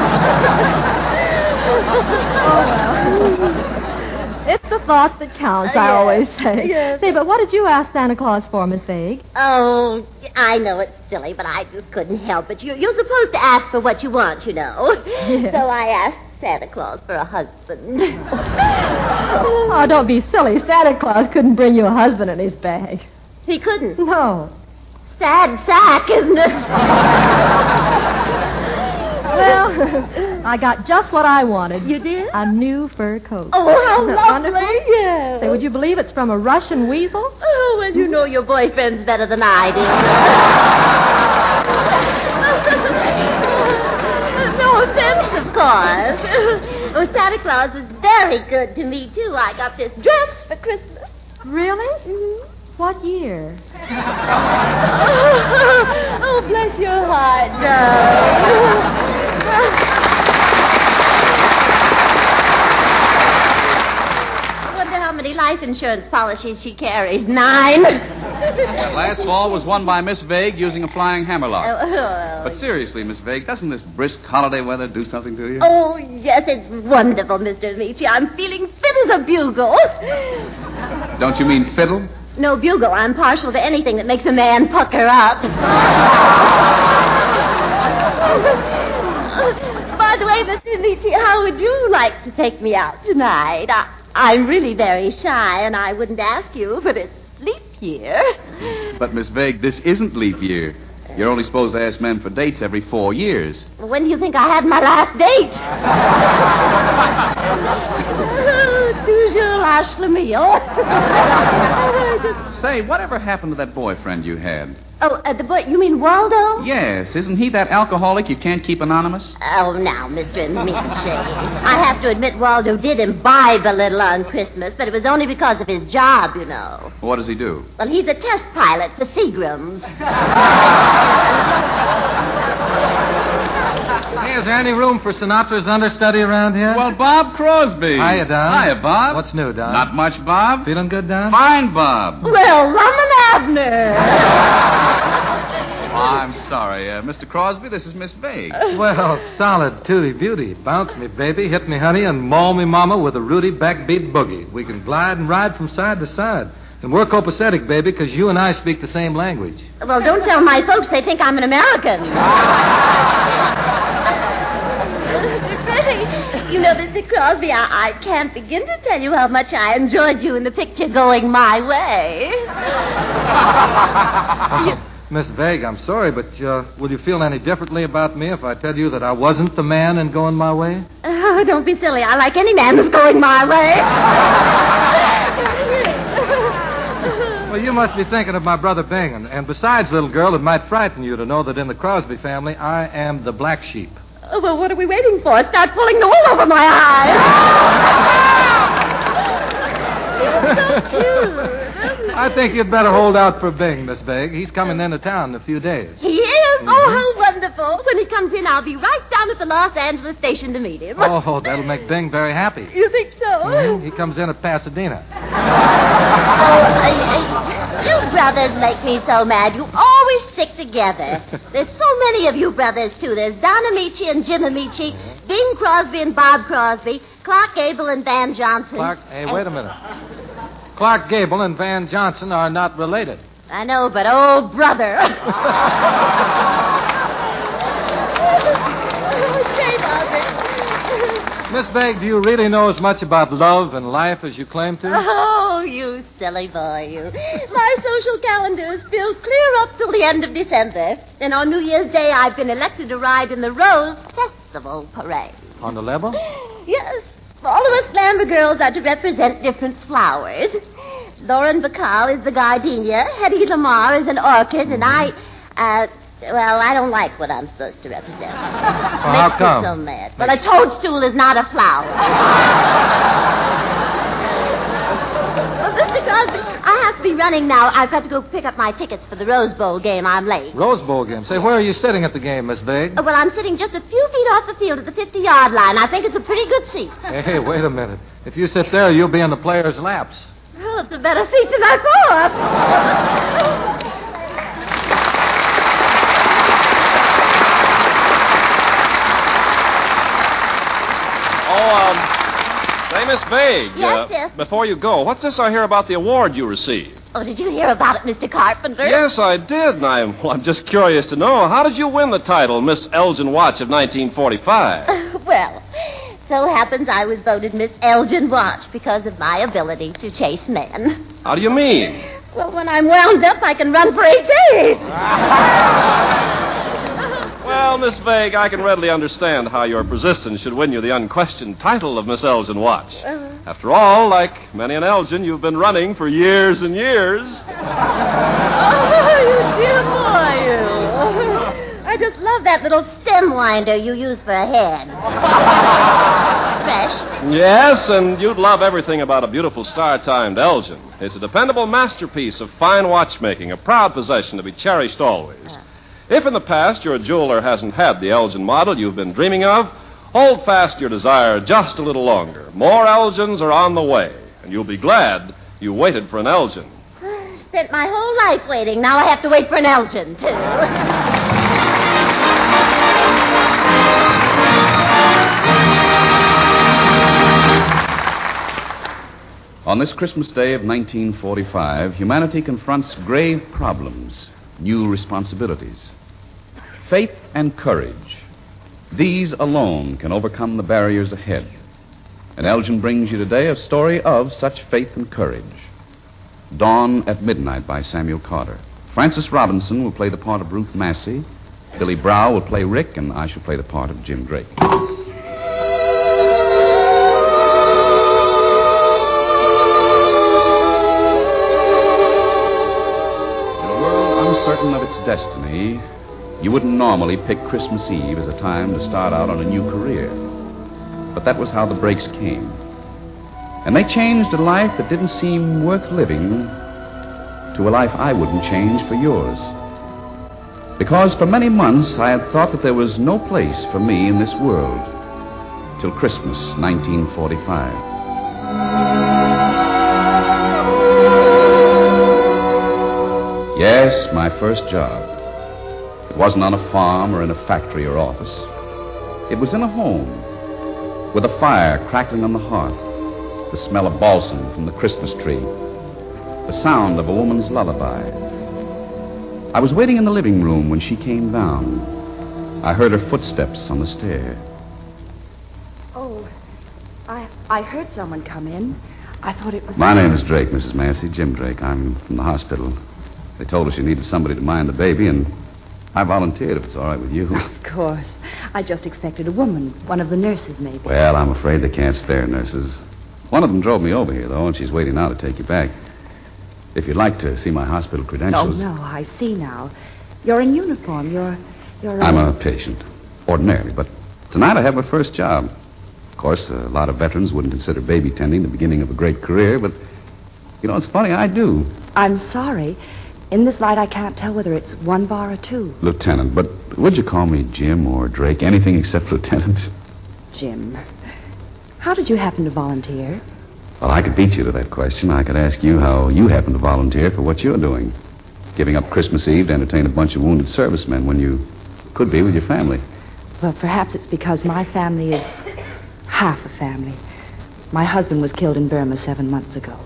Oh, well. It's the thought that counts, I Yes, always say. yes. Say, but what did you ask Santa Claus for, Miss Vague? Oh, I know it's silly, but I just couldn't help it. You, you're supposed to ask for what you want, you know. Yes. So I asked Santa Claus for a husband. Oh, don't be silly. Santa Claus couldn't bring you a husband in his bag. He couldn't. No. Sad sack, isn't it? Well, I got just what I wanted. You did? A new fur coat. Oh, how Isn't it lovely. wonderful? Yes. Say, would you believe it's from a Russian weasel? Oh, well, you know your boyfriend's better than I do. No offense, of course. Oh, Santa Claus was very good to me, too. I got this dress for Christmas. Really? Mm-hmm. What year? Oh, oh, bless your heart, darling. I wonder how many life insurance policies she carries. Nine. That last fall was won by Miss Vague using a flying hammerlock. Oh, oh, But seriously, Miss Vague, doesn't this brisk holiday weather do something to you? oh, yes, it's wonderful, Mister Amici. I'm feeling fit as a bugle. Don't you mean fiddle? No, bugle. I'm partial to anything that makes a man pucker up. By the way, Mister Amici, how would you like to take me out tonight? I, I'm really very shy, and I wouldn't ask you, but it's leap year. But, Miss Vague, this isn't leap year. You're only supposed to ask men for dates every four years. When do you think I had my last date? Toujours la schlemiel. Say, whatever happened to that boyfriend you had? Oh, uh, the boy, you mean Waldo? Yes, isn't he that alcoholic you can't keep anonymous? Oh, now, Mister Amici. I have to admit Waldo did imbibe a little on Christmas, but it was only because of his job, you know. What does he do? Well, he's a test pilot for Seagrams. Hey, is there any room for Sinatra's understudy around here? Well, Bob Crosby. Hiya, Don. Hiya, Bob. What's new, Don? Not much, Bob. Feeling good, Don? Fine, Bob. Well, Rum and Abner. Oh, I'm sorry. Uh, Mister Crosby, this is Miss Vague. Well, solid tootie beauty. Bounce me, baby. Hit me, honey, and maul me, mama, with a Rudy backbeat boogie. We can glide and ride from side to side. And we're copacetic, baby, because you and I speak the same language. Well, don't tell my folks. They think I'm an American. Really, you know, Mister Crosby, I, I can't begin to tell you how much I enjoyed you in the picture Going My Way. Oh, Miss Vague, I'm sorry, but uh, will you feel any differently about me if I tell you that I wasn't the man in Going My Way? Oh, don't be silly. I like any man who's going my way. Well, you must be thinking of my brother Bing. And, and besides, little girl, it might frighten you to know that in the Crosby family, I am the black sheep. Oh, well, what are we waiting for? Start pulling the wool over my eyes. You're so cute. I think you'd better hold out for Bing, Miss Vague. He's coming into town in a few days. He is? Mm-hmm. Oh, how wonderful. When he comes in, I'll be right down at the Los Angeles station to meet him. Oh, that'll make Bing very happy. You think so? Mm-hmm. He comes in at Pasadena. Oh, uh, you brothers make me so mad. You always stick together. There's so many of you brothers, too. There's Don Amici and Jim Amici, Bing Crosby and Bob Crosby, Clark Gable and Van Johnson. Clark, hey, wait a minute. Clark Gable and Van Johnson are not related. I know, but oh, brother. Shame on me. Miss Vague, do you really know as much about love and life as you claim to? Oh, you silly boy, you. My social calendar is filled clear up till the end of December. And on New Year's Day, I've been elected to ride in the Rose Festival Parade. On the level? Yes. All of us glamour girls are to represent different flowers. Lauren Bacall is the gardenia, Hedy Lamarr is an orchid, and I, uh, well, I don't like what I'm supposed to represent. Well, Makes how come? me so mad. Well, a toadstool is not a flower. Well, Mister Crosby, I have to be running now. I've got to go pick up my tickets for the Rose Bowl game. I'm late. Rose Bowl game? Say, where are you sitting at the game, Miss Vague? Uh, well, I'm sitting just a few feet off the field at the fifty-yard line. I think it's a pretty good seat. Hey, wait a minute. If you sit there, you'll be in the players' laps. Well, it's a better seat than I thought. Oh, um, say, Miss Vague. Yes, uh, yes. Before you go, what's this I hear about the award you received? Oh, did you hear about it, Mister Carpenter? Yes, I did, and I'm, well, I'm just curious to know, how did you win the title Miss Elgin Watch of nineteen forty-five? Well, so happens I was voted Miss Elgin Watch because of my ability to chase men. How do you mean? Well, when I'm wound up, I can run for eight days. Well, Miss Vague, I can readily understand how your persistence should win you the unquestioned title of Miss Elgin Watch. Uh, After all, like many an Elgin, you've been running for years and years. Oh, you dear boy, you. I just love that little stem winder you use for a head. Fresh. Yes, and you'd love everything about a beautiful star-timed Elgin. It's a dependable masterpiece of fine watchmaking, a proud possession to be cherished always. Uh. If in the past your jeweler hasn't had the Elgin model you've been dreaming of, hold fast your desire just a little longer. More Elgins are on the way, and you'll be glad you waited for an Elgin. Spent my whole life waiting. Now I have to wait for an Elgin, too. On this Christmas Day of nineteen forty-five, humanity confronts grave problems, new responsibilities. Faith and courage. These alone can overcome the barriers ahead. And Elgin brings you today a story of such faith and courage. Dawn at Midnight by Samuel Carter. Frances Robinson will play the part of Ruth Massey. Billy Brow will play Rick, and I shall play the part of Jim Drake. certain of its destiny, you wouldn't normally pick Christmas Eve as a time to start out on a new career. But that was how the breaks came. And they changed a life that didn't seem worth living to a life I wouldn't change for yours. Because for many months I had thought that there was no place for me in this world till Christmas nineteen forty-five. Yes, my first job. It wasn't on a farm or in a factory or office. It was in a home, with a fire crackling on the hearth, the smell of balsam from the Christmas tree, the sound of a woman's lullaby. I was waiting in the living room when she came down. I heard her footsteps on the stair. Oh, I I heard someone come in. I thought it was... My name is Drake, Missus Massey, Jim Drake. I'm from the hospital. They told us you needed somebody to mind the baby, and I volunteered if it's all right with you. Of course. I just expected a woman, one of the nurses, maybe. Well, I'm afraid they can't spare nurses. One of them drove me over here, though, and she's waiting now to take you back. If you'd like to see my hospital credentials... Oh, no, I see now. You're in uniform. You're... you're... I'm a patient, ordinarily, but tonight I have my first job. Of course, a lot of veterans wouldn't consider baby tending the beginning of a great career, but, you know, it's funny, I do. I'm sorry. In this light, I can't tell whether it's one bar or two. Lieutenant, but would you call me Jim or Drake? Anything except Lieutenant? Jim. How did you happen to volunteer? Well, I could beat you to that question. I could ask you how you happen to volunteer for what you're doing. Giving up Christmas Eve to entertain a bunch of wounded servicemen when you could be with your family. Well, perhaps it's because my family is half a family. My husband was killed in Burma seven months ago.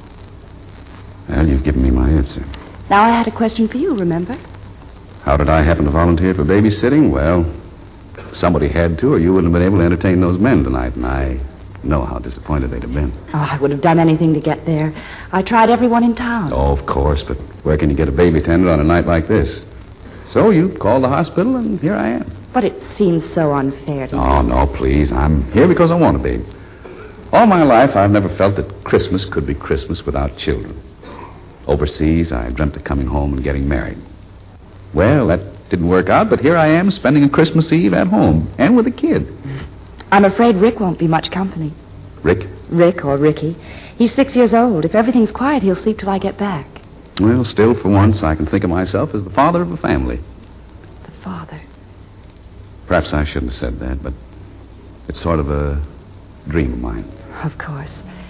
Well, you've given me my answer. Now, I had a question for you, remember? How did I happen to volunteer for babysitting? Well, somebody had to, or you wouldn't have been able to entertain those men tonight, and I know how disappointed they'd have been. Oh, I would have done anything to get there. I tried everyone in town. Oh, of course, but where can you get a baby tender on a night like this? So you called the hospital, and here I am. But it seems so unfair to me. Oh, no, please. I'm here because I want to be. All my life, I've never felt that Christmas could be Christmas without children. Overseas, I dreamt of coming home and getting married. Well, that didn't work out, but here I am spending a Christmas Eve at home, and with a kid. I'm afraid Rick won't be much company. Rick? Rick or Ricky. He's six years old. If everything's quiet, he'll sleep till I get back. Well, still, for once, I can think of myself as the father of a family. The father? Perhaps I shouldn't have said that, but it's sort of a dream of mine. Of course.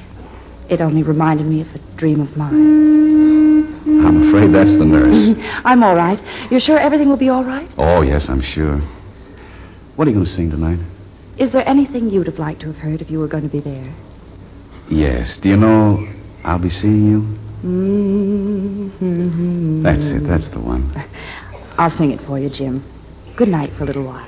It only reminded me of a dream of mine. I'm afraid that's the nurse. I'm all right. You're sure everything will be all right? Oh, yes, I'm sure. What are you going to sing tonight? Is there anything you'd have liked to have heard if you were going to be there? Yes. Do you know I'll Be Seeing You? Mm-hmm. That's it. That's the one. I'll sing it for you, Jim. Good night for a little while.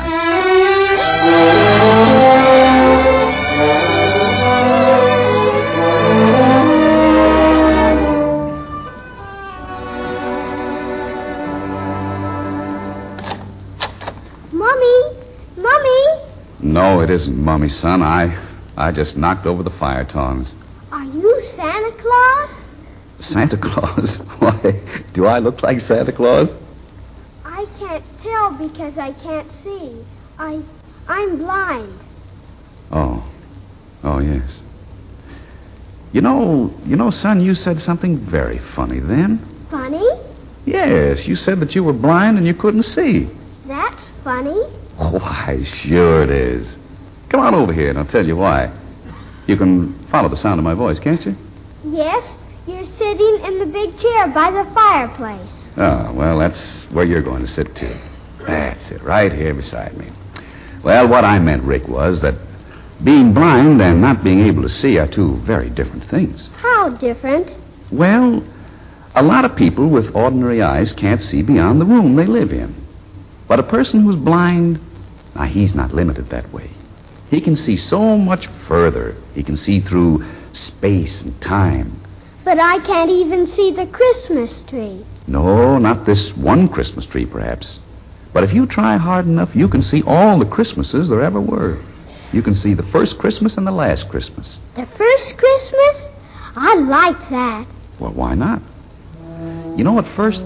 No, it isn't Mommy, son. I I just knocked over the fire tongs. Are you Santa Claus? Santa Claus? Why, do I look like Santa Claus? I can't tell because I can't see. I, I'm blind. Oh. Oh, yes. You know, you know, son, you said something very funny then. Funny? Yes, you said that you were blind and you couldn't see. That's funny. Why, sure it is. Come on over here and I'll tell you why. You can follow the sound of my voice, can't you? Yes, you're sitting in the big chair by the fireplace. Oh, well, that's where you're going to sit, too. That's it, right here beside me. Well, what I meant, Rick, was that being blind and not being able to see are two very different things. How different? Well, a lot of people with ordinary eyes can't see beyond the room they live in. But a person who's blind, now, he's not limited that way. He can see so much further. He can see through space and time. But I can't even see the Christmas tree. No, not this one Christmas tree, perhaps. But if you try hard enough, you can see all the Christmases there ever were. You can see the first Christmas and the last Christmas. The first Christmas? I like that. Well, why not? You know, at first, that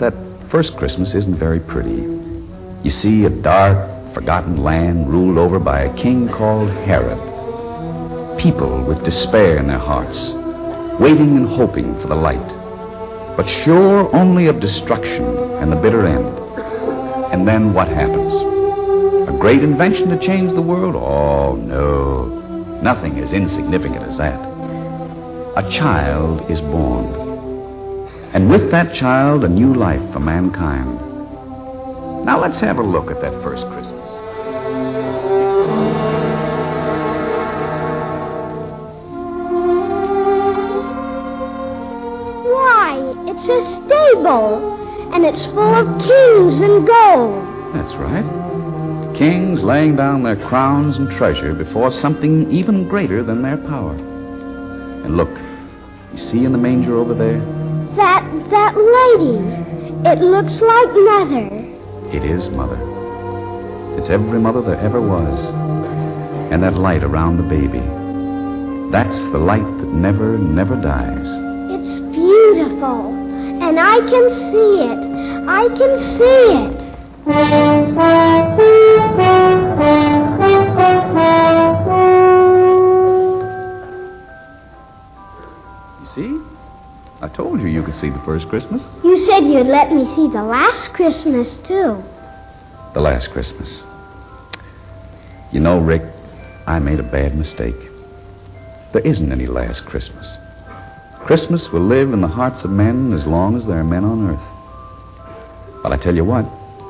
first Christmas isn't very pretty. You see a dark, forgotten land ruled over by a king called Herod. People with despair in their hearts, waiting and hoping for the light, but sure only of destruction and the bitter end. And then what happens? A great invention to change the world? Oh, no. Nothing as insignificant as that. A child is born. And with that child, a new life for mankind. Now let's have a look at that first Christmas. Why, it's a stable, and it's full of kings and gold. That's right. Kings laying down their crowns and treasure before something even greater than their power. And look, you see in the manger over there? That, that lady. It looks like Mother. It is Mother. It's every mother there ever was. And that light around the baby. That's the light that never, never dies. It's beautiful. And I can see it. I can see it. You see? I told you you could see the first Christmas. You said you'd let me see the last Christmas, too. The last Christmas. You know, Rick, I made a bad mistake. There isn't any last Christmas. Christmas will live in the hearts of men as long as there are men on earth. But I tell you what,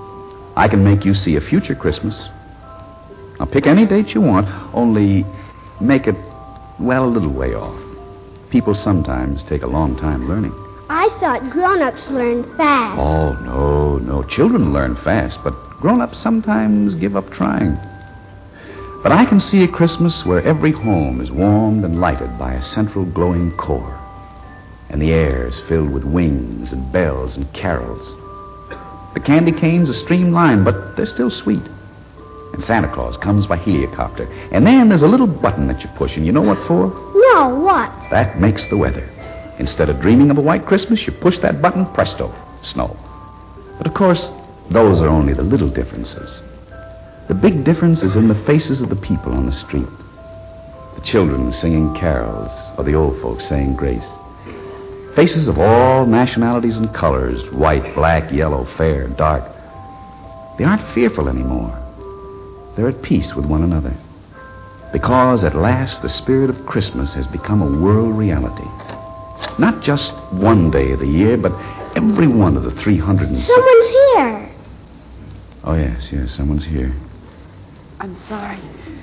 I can make you see a future Christmas. Now, pick any date you want, only make it, well, a little way off. People sometimes take a long time learning. I thought grown-ups learned fast. Oh, no, no. Children learn fast, but grown-ups sometimes give up trying. But I can see a Christmas where every home is warmed and lighted by a central glowing core, and the air is filled with wings and bells and carols. The candy canes are streamlined, but they're still sweet. And Santa Claus comes by helicopter. And then there's a little button that you push, and you know what for? No, what? That makes the weather. Instead of dreaming of a white Christmas, you push that button, presto, snow. But of course, those are only the little differences. The big difference is in the faces of the people on the street. The children singing carols, or the old folks saying grace. Faces of all nationalities and colors, white, black, yellow, fair, dark. They aren't fearful anymore. They're at peace with one another. Because at last the spirit of Christmas has become a world reality. Not just one day of the year, but every one of the three hundred and... Someone's here. Oh, yes, yes, someone's here. I'm sorry.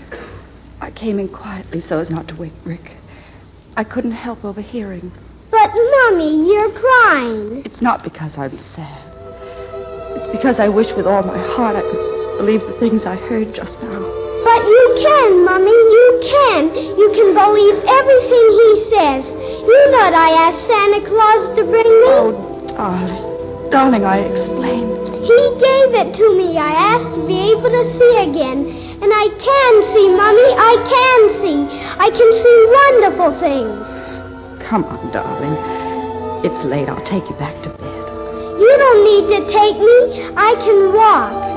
I came in quietly so as not to wake Rick. I couldn't help overhearing. But, Mommy, you're crying. It's not because I'm sad. It's because I wish with all my heart I could believe the things I heard just now. But you can, Mommy, you can. You can believe everything he says. You know I asked Santa Claus to bring me. Oh, darling. Darling, I explained. He gave it to me. I asked to be able to see again. And I can see, Mommy. I can see. I can see wonderful things. Come on, darling. It's late. I'll take you back to bed. You don't need to take me. I can walk.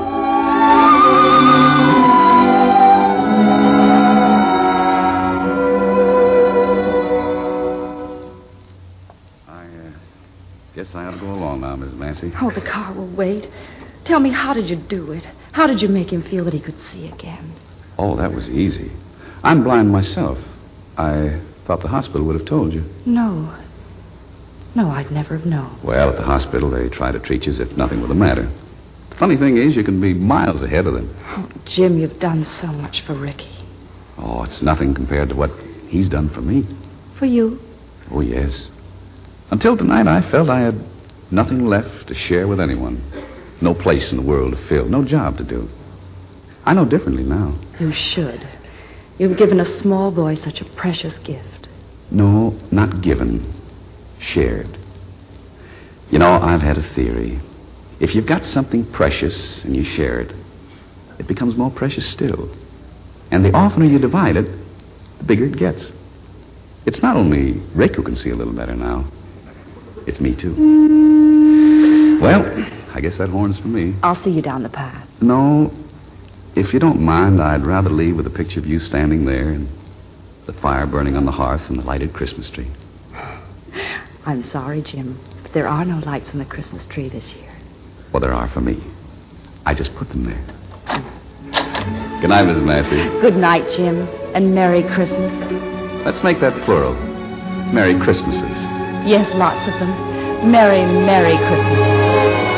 I uh, guess I ought to go along now, Miss Nancy. Oh, the car will wait. Tell me, how did you do it? How did you make him feel that he could see again? Oh, that was easy. I'm blind myself. I thought the hospital would have told you. No. No, I'd never have known. Well, at the hospital, they try to treat you as if nothing were the matter. The funny thing is, you can be miles ahead of them. Oh, Jim, you've done so much for Ricky. Oh, it's nothing compared to what he's done for me. For you? Oh, yes. Until tonight, I felt I had nothing left to share with anyone. No place in the world to fill. No job to do. I know differently now. You should. You've given a small boy such a precious gift. No, not given. Shared. You know, I've had a theory. If you've got something precious and you share it, it becomes more precious still. And the oftener you divide it, the bigger it gets. It's not only Rick who can see a little better now. It's me, too. Well, I guess that horn's for me. I'll see you down the path. No, if you don't mind, I'd rather leave with a picture of you standing there and the fire burning on the hearth and the lighted Christmas tree. I'm sorry, Jim, but there are no lights on the Christmas tree this year. Well, there are for me. I just put them there. Good night, Missus Matthews. Good night, Jim, and Merry Christmas. Let's make that plural. Merry Christmases. Yes, lots of them. Merry, Merry Christmas.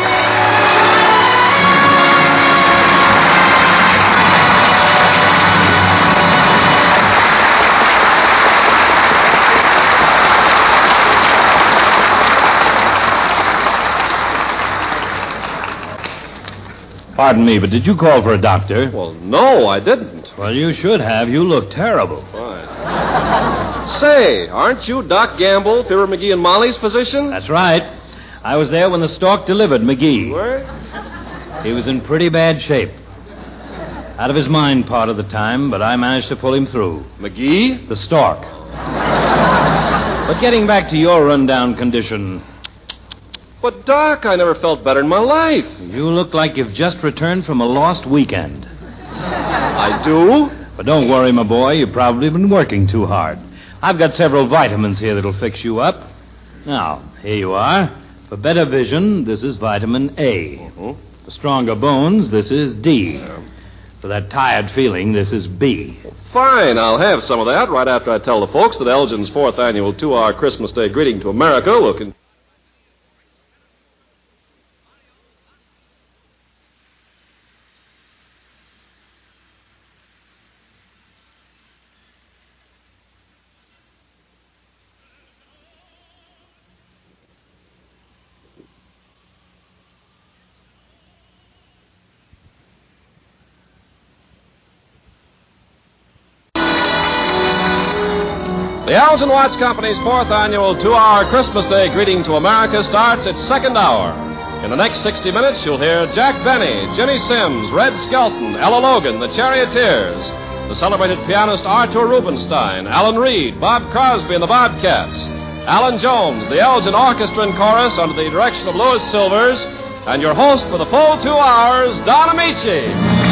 Pardon me, but did you call for a doctor? Well, no, I didn't. Well, you should have. You look terrible. Fine. Say, aren't you Doc Gamble, Fibber McGee and Molly's physician? That's right. I was there when the stork delivered McGee. Where? He was in pretty bad shape. Out of his mind part of the time, but I managed to pull him through. McGee? The stork. But getting back to your rundown condition... But, Doc, I never felt better in my life. You look like you've just returned from a lost weekend. I do? But don't worry, my boy. You've probably been working too hard. I've got several vitamins here that'll fix you up. Now, here you are. For better vision, this is vitamin A. Uh-huh. For stronger bones, this is D. Yeah. For that tired feeling, this is B. Fine, I'll have some of that right after I tell the folks that Elgin's fourth annual two-hour Christmas Day greeting to America will continue. The Elgin Watch Company's fourth annual two-hour Christmas Day greeting to America starts its second hour. In the next sixty minutes, you'll hear Jack Benny, Ginny Sims, Red Skelton, Ella Logan, the Charioteers, the celebrated pianist Arthur Rubinstein, Alan Reed, Bob Crosby and the Bobcats, Alan Jones, the Elgin Orchestra and Chorus under the direction of Louis Silvers, and your host for the full two hours, Don Amici.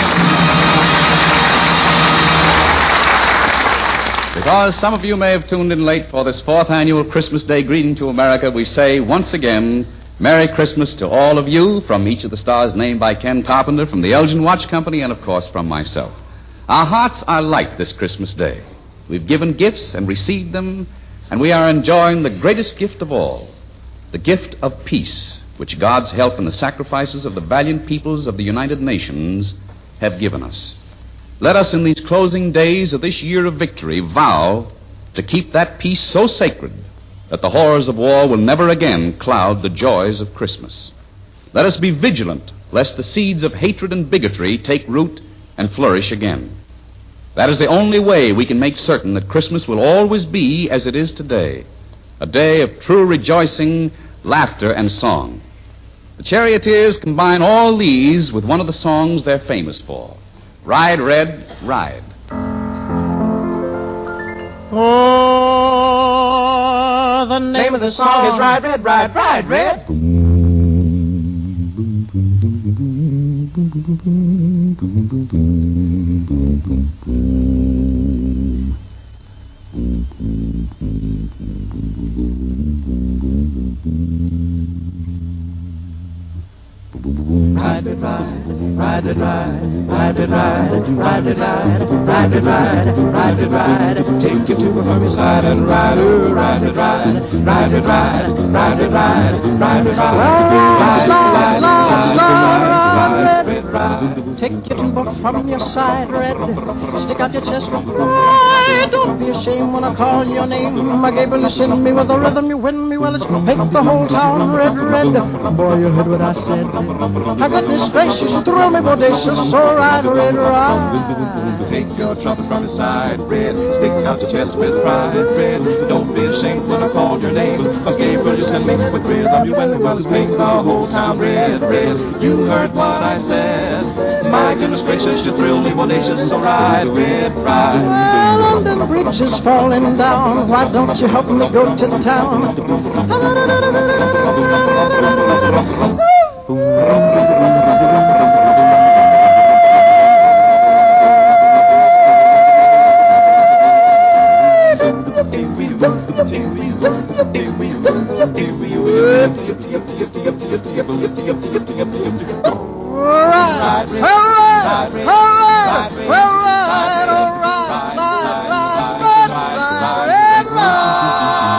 Because some of you may have tuned in late for this fourth annual Christmas Day greeting to America, we say once again, Merry Christmas to all of you from each of the stars named by Ken Carpenter, from the Elgin Watch Company, and, of course, from myself. Our hearts are light this Christmas Day. We've given gifts and received them, and we are enjoying the greatest gift of all, the gift of peace, which God's help and the sacrifices of the valiant peoples of the United Nations have given us. Let us, in these closing days of this year of victory, vow to keep that peace so sacred that the horrors of war will never again cloud the joys of Christmas. Let us be vigilant lest the seeds of hatred and bigotry take root and flourish again. That is the only way we can make certain that Christmas will always be as it is today, a day of true rejoicing, laughter, and song. The Charioteers combine all these with one of the songs they're famous for. Ride, Red, Ride. Oh, the name of the song is Ride, Red, Ride, Ride, Red. Ride it, ride, ride it, ride, ride it, ride, ride it, ride, ride it, ride, ride it, ride, take you to the mummy side and ride, oh, ride it, ride, ride it, ride, ride it, ride, ride it, ride, ride it, ride, take you to the from your side, Red, stick out your chest, ride, don't be ashamed when I call your name, I gave you send me with the rhythm, you win me, well, it's make the whole town red, red, boy, you heard what I said, I got this gracious, you thrill me bodacious, so ride, Red, ride. Take your trumpet from your side, Red, stick out your chest with pride, Red, don't be ashamed when I call your name, cause Gabriel you send me with rhythm, you win me, well, it's make the whole town red, red, you heard what I said, my goodness gracious, you thrill me bodacious, so ride, Red, ride. Well, the bridge is falling down, why don't you help me go to town? right, all right, all right, all right, all right, ride, ride, ride, ride, ride.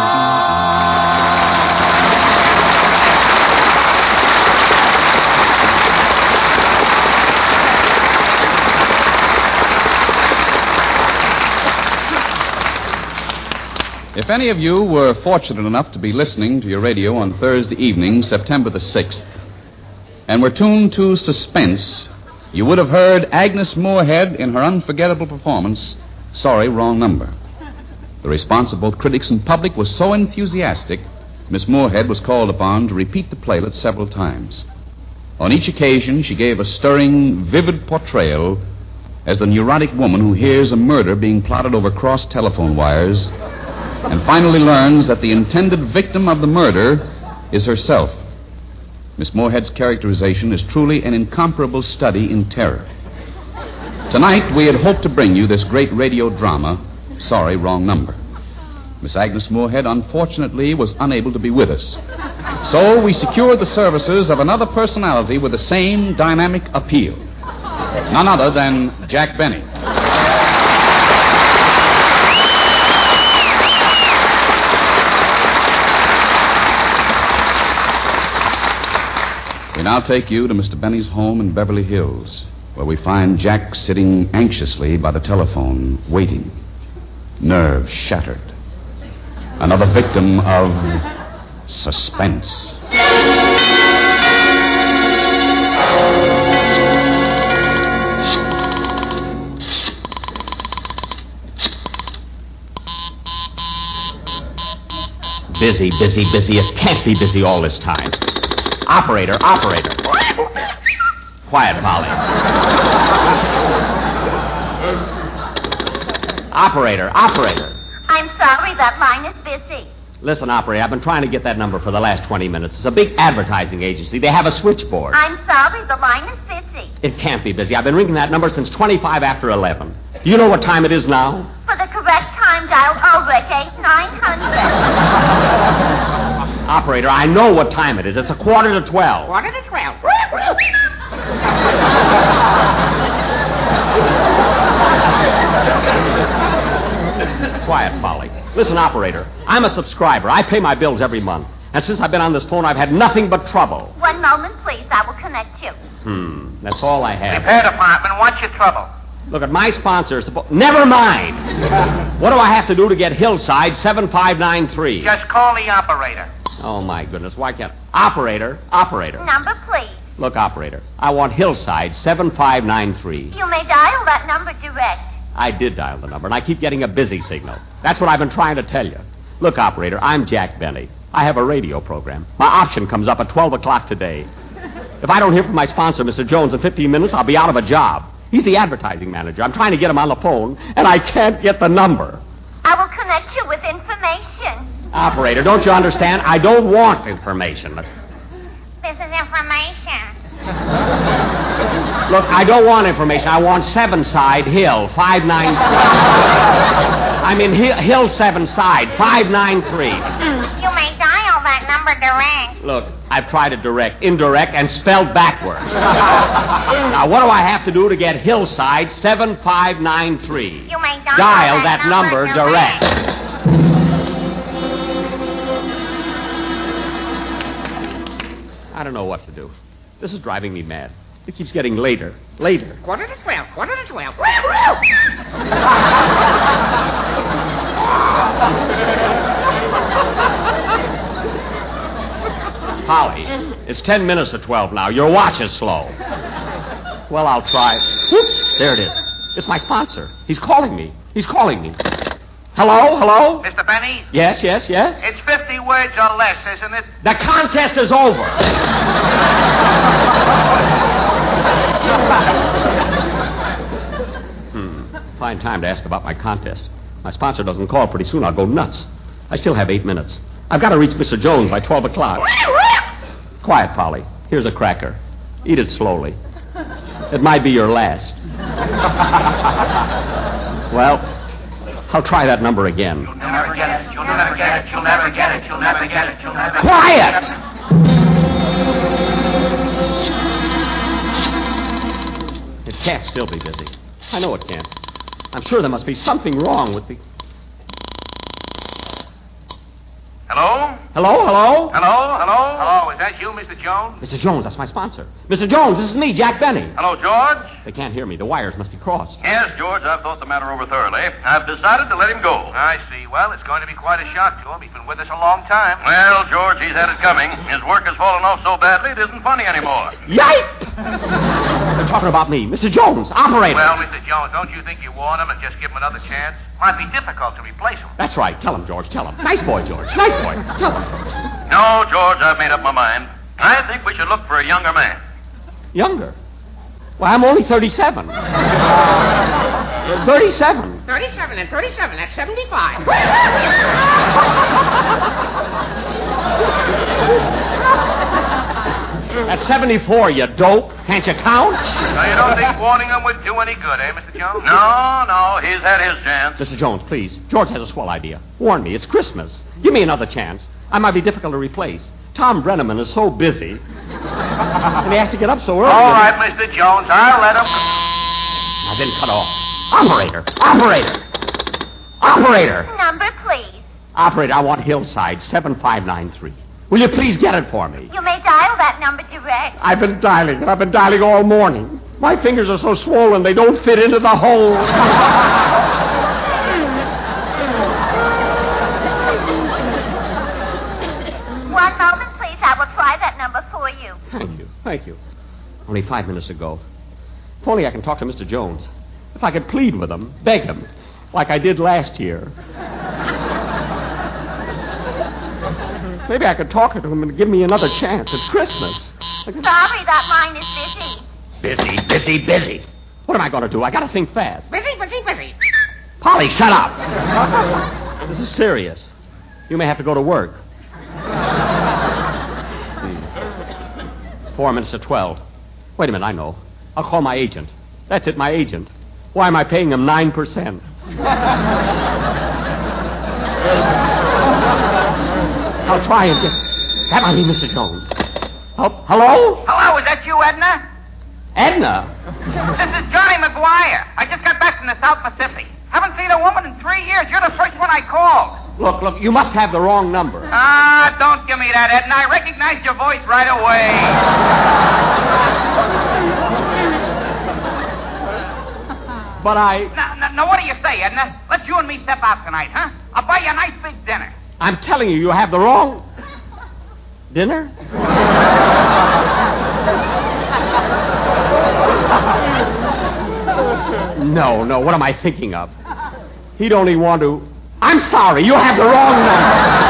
If any of you were fortunate enough to be listening to your radio on Thursday evening, September the sixth, and were tuned to Suspense, you would have heard Agnes Moorehead in her unforgettable performance, Sorry, Wrong Number. The response of both critics and public was so enthusiastic, Miss Moorehead was called upon to repeat the playlet several times. On each occasion, she gave a stirring, vivid portrayal as the neurotic woman who hears a murder being plotted over crossed telephone wires and finally learns that the intended victim of the murder is herself. Miss Moorehead's characterization is truly an incomparable study in terror. Tonight, we had hoped to bring you this great radio drama, Sorry, Wrong Number. Miss Agnes Moorehead, unfortunately, was unable to be with us. So we secured the services of another personality with the same dynamic appeal. None other than Jack Benny. We now take you to Mister Benny's home in Beverly Hills, where we find Jack sitting anxiously by the telephone, waiting, nerves shattered. Another victim of suspense. Busy, busy, busy. It can't be busy all this time. Operator, operator. Quiet, Polly. Operator, operator. I'm sorry, that line is busy. Listen, operator, I've been trying to get that number for the last twenty minutes. It's a big advertising agency. They have a switchboard. I'm sorry, the line is busy. It can't be busy. I've been ringing that number since twenty-five after eleven. Do you know what time it is now? For the correct time, dial Ulrich eight nine hundred. Operator, I know what time it is. It's a quarter to twelve. Quarter to twelve. Quiet, Polly. Listen, operator, I'm a subscriber. I pay my bills every month. And since I've been on this phone, I've had nothing but trouble. One moment, please. I will connect you. Hmm, that's all I have. Repair department, what's your trouble? Look, at my sponsors... Suppo- Never mind! What do I have to do to get Hillside seven five nine three? Just call the operator. Oh, my goodness, why can't... Operator, operator. Number, please. Look, operator, I want Hillside seven five nine three. You may dial that number direct. I did dial the number, and I keep getting a busy signal. That's what I've been trying to tell you. Look, operator, I'm Jack Benny. I have a radio program. My option comes up at twelve o'clock today. If I don't hear from my sponsor, Mister Jones, in fifteen minutes, I'll be out of a job. He's the advertising manager. I'm trying to get him on the phone, and I can't get the number. I will connect you with information. Operator, don't you understand? I don't want information. This is information. Look, I don't want information. I want Seven Side Hill, five nine three. I'm in Hill, Hill Seven Side, five nine three. You may dial that number direct. Look, I've tried it direct, indirect, and spelled backwards. Now, what do I have to do to get Hillside seven five nine three? You may dial, dial that, that number, number direct. direct. I don't know what to do. This is driving me mad. It keeps getting later, later. Quarter to twelve, quarter to twelve. Polly, it's ten minutes to twelve now. Your watch is slow. Well, I'll try. Whoop, there it is. It's my sponsor. He's calling me. He's calling me. Hello, hello? Mister Benny? Yes, yes, yes? It's fifty words or less, isn't it? The contest is over. hmm. Fine time to ask about my contest. My sponsor doesn't call pretty soon. I'll go nuts. I still have eight minutes. I've got to reach Mister Jones by twelve o'clock. Quiet, Polly. Here's a cracker. Eat it slowly. It might be your last. Well, I'll try that number again. You'll never get it. You'll never get it. You'll never get it. You'll never get it. You'll never Quiet! It can't still be busy. I know it can't. I'm sure there must be something wrong with the... Hello? Hello, hello? Hello, hello? Hello, is that you, Mister Jones? Mister Jones, that's my sponsor. Mister Jones, this is me, Jack Benny. Hello, George? They can't hear me. The wires must be crossed. Yes, George, I've thought the matter over thoroughly. I've decided to let him go. I see. Well, it's going to be quite a shock to him. He's been with us a long time. Well, George, he's had it coming. His work has fallen off so badly it isn't funny anymore. Yipe! They're talking about me. Mister Jones, operator. Well, Mister Jones, don't you think you warn him and just give him another chance? Might be difficult to replace him. That's right. Tell him, George. Tell him. Nice boy, George. Nice boy. Tell him. No, George, I've made up my mind. I think we should look for a younger man. Younger? Well, I'm only thirty-seven. thirty-seven. thirty-seven and thirty-seven. That's seventy-five. That's seventy-four, you dope. Can't you count? Now, you don't think warning him would do any good, eh, Mister Jones? No, no, he's had his chance. Mister Jones, please. George has a swell idea. Warn me. It's Christmas. Give me another chance. I might be difficult to replace. Tom Brenneman is so busy. And he has to get up so early. All right, Mister Jones, I'll let him... Now, then cut off. Operator! Operator! Operator! Number, please. Operator, I want Hillside seven five nine three. Will you please get it for me? You may dial that number direct. I've been dialing, and I've been dialing all morning. My fingers are so swollen they don't fit into the hole. One moment, please. I will try that number for you. Thank you. Thank you. Only five minutes ago. If only I can talk to Mister Jones. If I could plead with him, beg him, like I did last year. Maybe I could talk to him and give me another chance. It's Christmas. Sorry, that line is busy. Busy, busy, busy. What am I going to do? I got to think fast. Busy, busy, busy. Polly, shut up. This is serious. You may have to go to work. Hmm. It's four minutes to twelve. Wait a minute, I know. I'll call my agent. That's it, my agent. Why am I paying him nine percent? I'll try and get... That might be Mister Jones. Oh, hello? Hello, is that you, Edna? Edna? This is Johnny McGuire. I just got back from the South Pacific. Haven't seen a woman in three years. You're the first one I called. Look, look, you must have the wrong number. Ah, don't give me that, Edna. I recognized your voice right away. But I... Now, now, now, what do you say, Edna? Let's you and me step out tonight, huh? I'll buy you a nice big dinner. I'm telling you, you have the wrong... Dinner? No, no, what am I thinking of? He'd only want to... I'm sorry, you have the wrong number.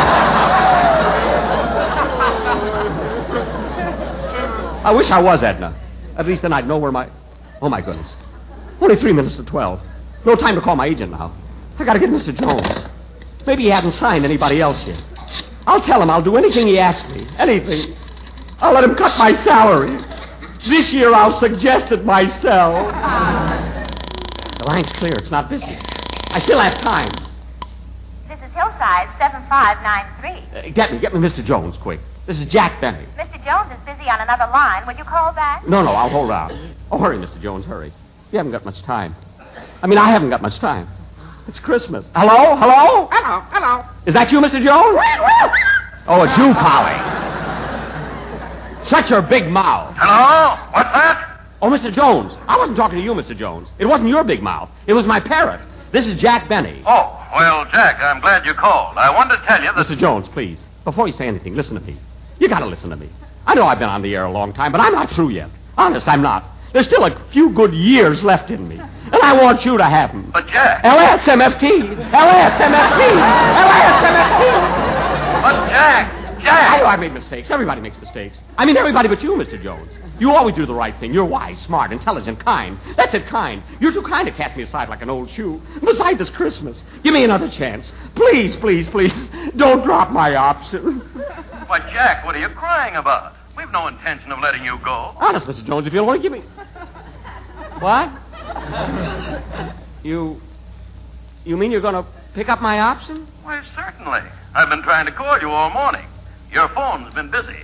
I wish I was, Edna. At least then I'd know where my... Oh, my goodness. Only three minutes to twelve. No time to call my agent now. I gotta get Mister Jones. Maybe he hasn't signed anybody else yet. I'll tell him I'll do anything he asks me. Anything. I'll let him cut my salary. This year I'll suggest it myself. The line's clear. It's not busy. I still have time. This is Hillside seven five nine three. Uh, get me. Get me Mister Jones, quick. This is Jack Benny. Mister Jones is busy on another line. Will you call back? No, no, I'll hold out. Oh, hurry, Mister Jones, hurry. You haven't got much time. I mean, I haven't got much time. It's Christmas. Hello? Hello? Hello, hello. Is that you, Mister Jones? Oh, it's you, Polly. Shut your big mouth. Hello? What's that? Oh, Mister Jones. I wasn't talking to you, Mister Jones. It wasn't your big mouth. It was my parrot. This is Jack Benny. Oh, well, Jack, I'm glad you called. I wanted to tell you that... Mister Jones, please, before you say anything, listen to me. You gotta listen to me. I know I've been on the air a long time, but I'm not through yet. Honest, I'm not. There's still a few good years left in me. And I want you to have them. But, Jack... L S M F T! L S M F T! L S M F T! But, Jack... Jack! I know I've made mistakes. Everybody makes mistakes. I mean, everybody but you, Mister Jones. You always do the right thing. You're wise, smart, intelligent, kind. That's it, kind. You're too kind to cast me aside like an old shoe. Besides, it's Christmas. Give me another chance. Please, please, please. Don't drop my option. But, Jack, what are you crying about? We've no intention of letting you go. Honest, Mister Jones, if you'll only give me... What? You... You mean you're going to pick up my option? Why, certainly. I've been trying to call you all morning. Your phone's been busy.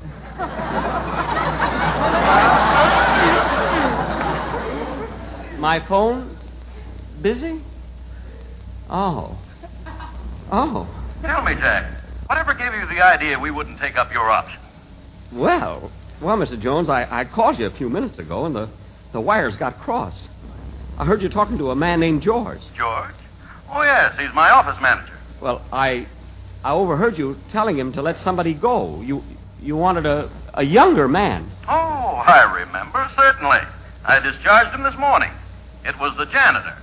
My phone? Busy? Oh. Oh. Tell me, Jack, whatever gave you the idea we wouldn't take up your option? Well, well, Mister Jones, I, I called you a few minutes ago, and the, the wires got crossed. I heard you talking to a man named George. George? Oh, yes, he's my office manager. Well, I I overheard you telling him to let somebody go. You you wanted a, a younger man. Oh, I remember, certainly. I discharged him this morning. It was the janitor.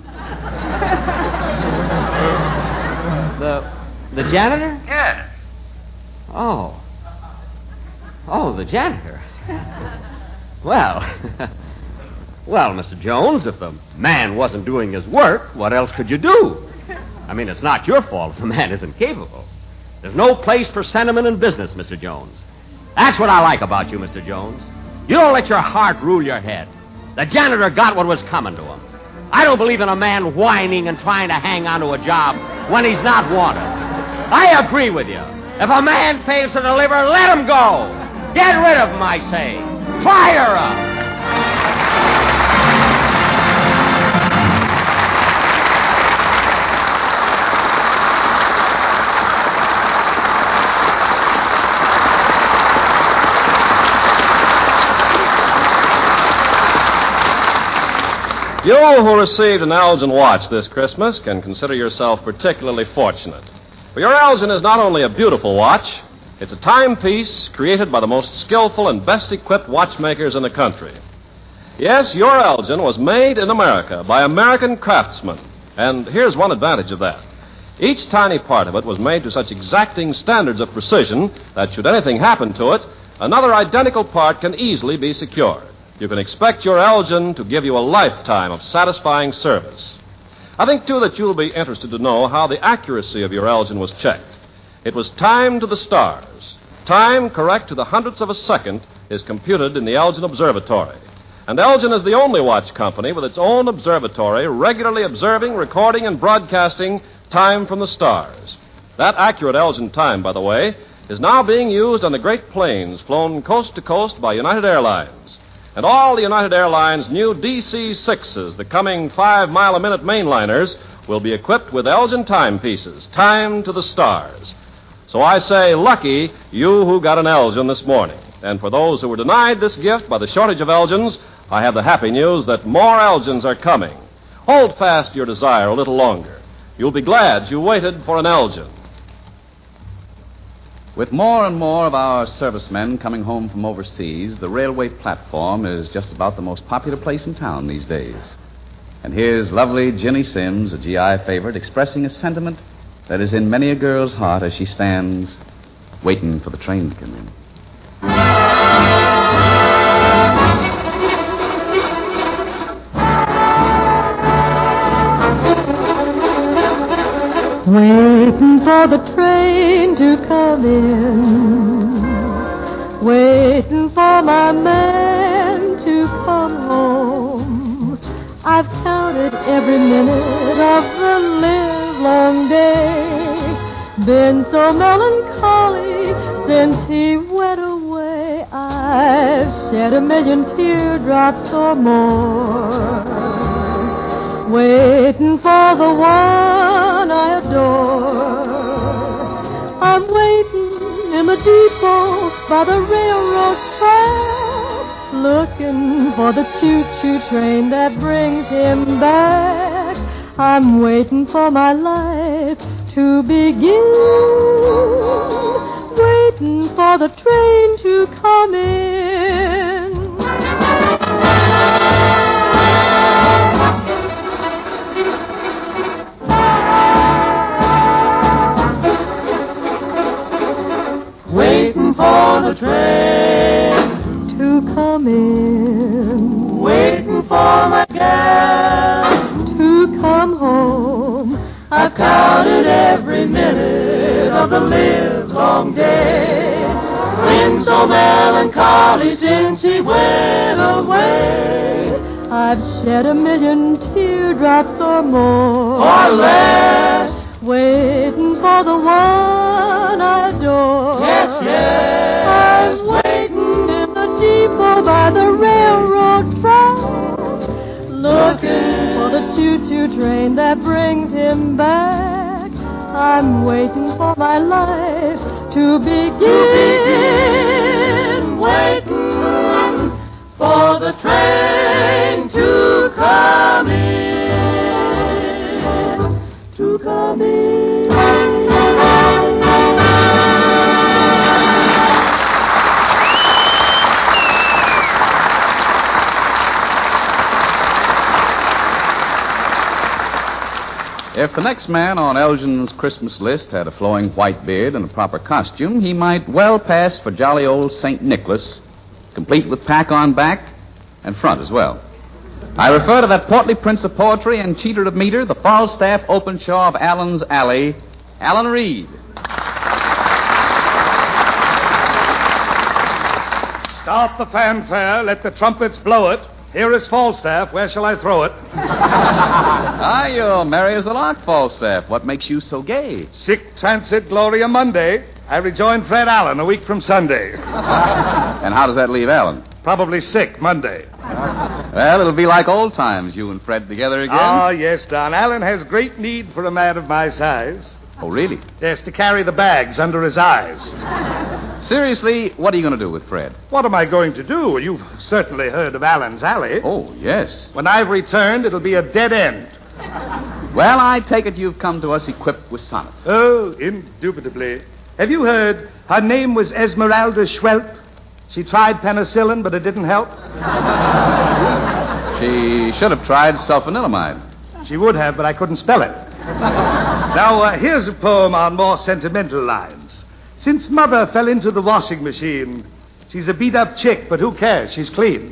The the janitor? Yes. Oh. Oh, the janitor. Well, well, Mister Jones, if the man wasn't doing his work, what else could you do? I mean, it's not your fault if the man isn't capable. There's no place for sentiment in business, Mister Jones. That's what I like about you, Mister Jones. You don't let your heart rule your head. The janitor got what was coming to him. I don't believe in a man whining and trying to hang on to a job when he's not wanted. I agree with you. If a man fails to deliver, let him go. Get rid of him, I say. Fire up. You who received an Elgin watch this Christmas can consider yourself particularly fortunate. For your Elgin is not only a beautiful watch, it's a timepiece created by the most skillful and best-equipped watchmakers in the country. Yes, your Elgin was made in America by American craftsmen, and here's one advantage of that. Each tiny part of it was made to such exacting standards of precision that should anything happen to it, another identical part can easily be secured. You can expect your Elgin to give you a lifetime of satisfying service. I think, too, that you'll be interested to know how the accuracy of your Elgin was checked. It was timed to the stars. Time correct to the hundredths of a second is computed in the Elgin Observatory. And Elgin is the only watch company with its own observatory regularly observing, recording, and broadcasting time from the stars. That accurate Elgin time, by the way, is now being used on the great planes flown coast to coast by United Airlines. And all the United Airlines' new D C sixes, the coming five-mile-a-minute mainliners, will be equipped with Elgin timepieces, timed to the stars. So I say, lucky you who got an Elgin this morning. And for those who were denied this gift by the shortage of Elgins, I have the happy news that more Elgins are coming. Hold fast your desire a little longer. You'll be glad you waited for an Elgin. With more and more of our servicemen coming home from overseas, the railway platform is just about the most popular place in town these days. And here's lovely Ginny Sims, a G I favorite, expressing a sentiment that is in many a girl's heart as she stands waiting for the train to come in. Waiting for the train to come in, waiting for my man to come home. I've counted every minute of the livelong day, been so melancholy since he went away. I've shed a million teardrops or more, waiting for the one I adore. I'm waiting in the depot by the railroad track, looking for the choo-choo train that brings him back. I'm waiting for my life to begin, waiting for the train to come in. Waiting for the train to come in, waiting for my gal to come home. I've counted every minute of the livelong day, been so melancholy since he went away. I've shed a million teardrops or more. Or less. Waiting for the one I adore. Yes, yes. I'm waiting in the depot by the railroad track, looking for the choo-choo train that brings him back. I'm waiting for my life to begin. To begin. Waiting for the train to come in. To come in. If the next man on Elgin's Christmas list had a flowing white beard and a proper costume, he might well pass for jolly old Saint Nicholas, complete with pack on back and front as well. I refer to that portly prince of poetry and cheater of meter, the Falstaff Openshaw of Allen's Alley, Alan Reed. Stop the fanfare. Let the trumpets blow it. Here is Falstaff. Where shall I throw it? Ah, you're merry as a lark, Falstaff. What makes you so gay? Sic transit gloria Monday. I rejoined Fred Allen a week from Sunday. And how does that leave Allen? Probably sick Monday. Well, it'll be like old times, you and Fred together again. Ah, yes, Don. Allen has great need for a man of my size. Oh, really? Yes, to carry the bags under his eyes. Seriously, what are you going to do with Fred? What am I going to do? You've certainly heard of Allen's Alley. Oh, yes. When I've returned, it'll be a dead end. Well, I take it you've come to us equipped with sonnets. Oh, indubitably. Have you heard her name was Esmeralda Schwelp? She tried penicillin, but it didn't help. She should have tried sulfanilamide. She would have, but I couldn't spell it. Now, uh, here's a poem on more sentimental lines. Since Mother fell into the washing machine, she's a beat-up chick, but who cares? She's clean.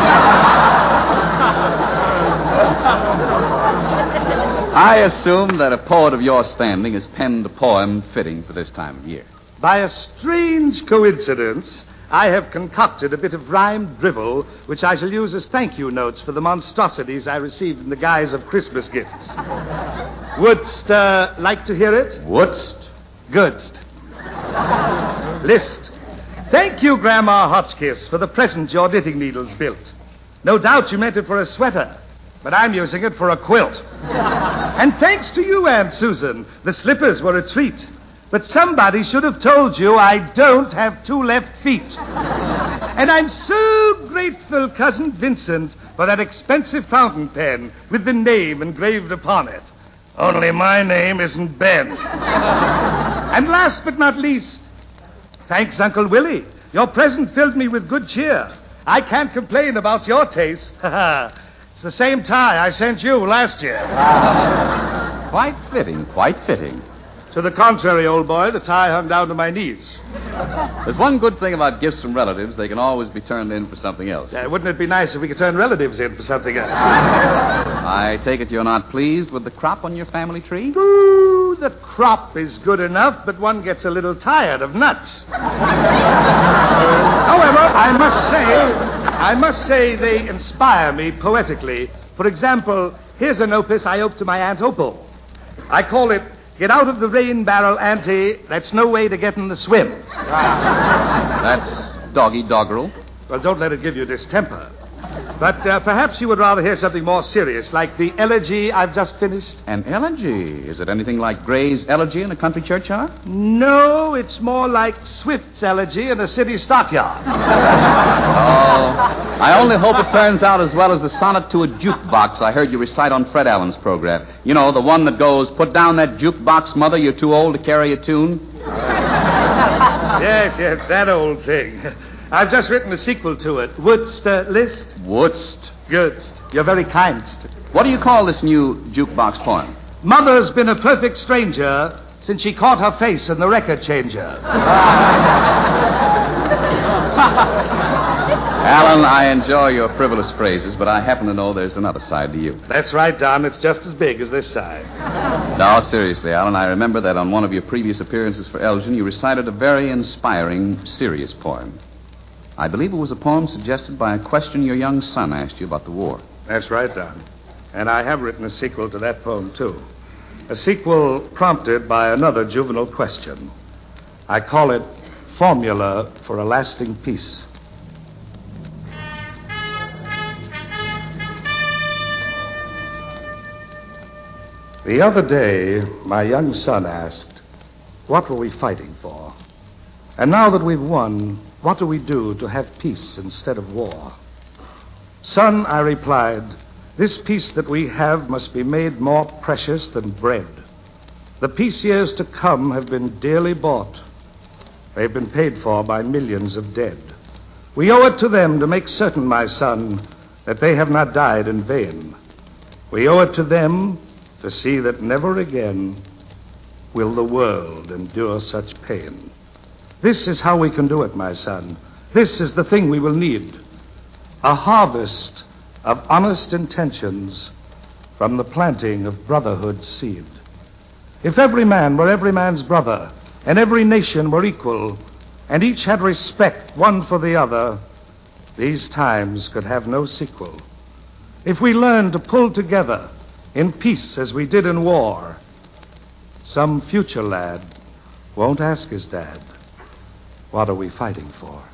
I assume that a poet of your standing has penned a poem fitting for this time of year. By a strange coincidence, I have concocted a bit of rhymed drivel, which I shall use as thank you notes for the monstrosities I received in the guise of Christmas gifts. Wouldst uh, like to hear it? Wouldst? Goodst. List. Thank you, Grandma Hotchkiss, for the present your knitting needles built. No doubt you meant it for a sweater, but I'm using it for a quilt. And thanks to you, Aunt Susan, the slippers were a treat. But somebody should have told you I don't have two left feet. And I'm so grateful, Cousin Vincent, for that expensive fountain pen with the name engraved upon it. Only my name isn't Ben. And last but not least, thanks, Uncle Willie. Your present filled me with good cheer. I can't complain about your taste. It's the same tie I sent you last year. Quite fitting, quite fitting. To the contrary, old boy, the tie hung down to my knees. There's one good thing about gifts from relatives. They can always be turned in for something else. Uh, wouldn't it be nice if we could turn relatives in for something else? I take it you're not pleased with the crop on your family tree? Ooh, the crop is good enough, but one gets a little tired of nuts. However, I must say, I must say they inspire me poetically. For example, here's an opus I owe to my Aunt Opal. I call it Get Out of the Rain Barrel, Auntie. That's no way to get in the swim. That's doggy doggerel. Well, don't let it give you distemper. But uh, perhaps you would rather hear something more serious, like the elegy I've just finished. An elegy? Is it anything like Gray's elegy in a country churchyard? No, it's more like Swift's elegy in a city stockyard. Oh, I only hope it turns out as well as the sonnet to a jukebox I heard you recite on Fred Allen's program. You know, the one that goes, put down that jukebox, mother, you're too old to carry a tune. Yes, yes, that old thing. I've just written a sequel to it. Wouldst uh, list? Wouldst. Goodst. You're very kind. What do you call this new jukebox poem? Mother's been a perfect stranger since she caught her face in the record changer. Alan, I enjoy your frivolous phrases, but I happen to know there's another side to you. That's right, Don. It's just as big as this side. No, seriously, Alan, I remember that on one of your previous appearances for Elgin, you recited a very inspiring, serious poem. I believe it was a poem suggested by a question your young son asked you about the war. That's right, Don. And I have written a sequel to that poem, too. A sequel prompted by another juvenile question. I call it Formula for a Lasting Peace. The other day, my young son asked, what were we fighting for? And now that we've won, what do we do to have peace instead of war? Son, I replied, this peace that we have must be made more precious than bread. The peace years to come have been dearly bought. They've been paid for by millions of dead. We owe it to them to make certain, my son, that they have not died in vain. We owe it to them to see that never again will the world endure such pain. This is how we can do it, my son. This is the thing we will need. A harvest of honest intentions from the planting of brotherhood's seed. If every man were every man's brother, and every nation were equal, and each had respect one for the other, these times could have no sequel. If we learned to pull together in peace as we did in war, some future lad won't ask his dad, what are we fighting for?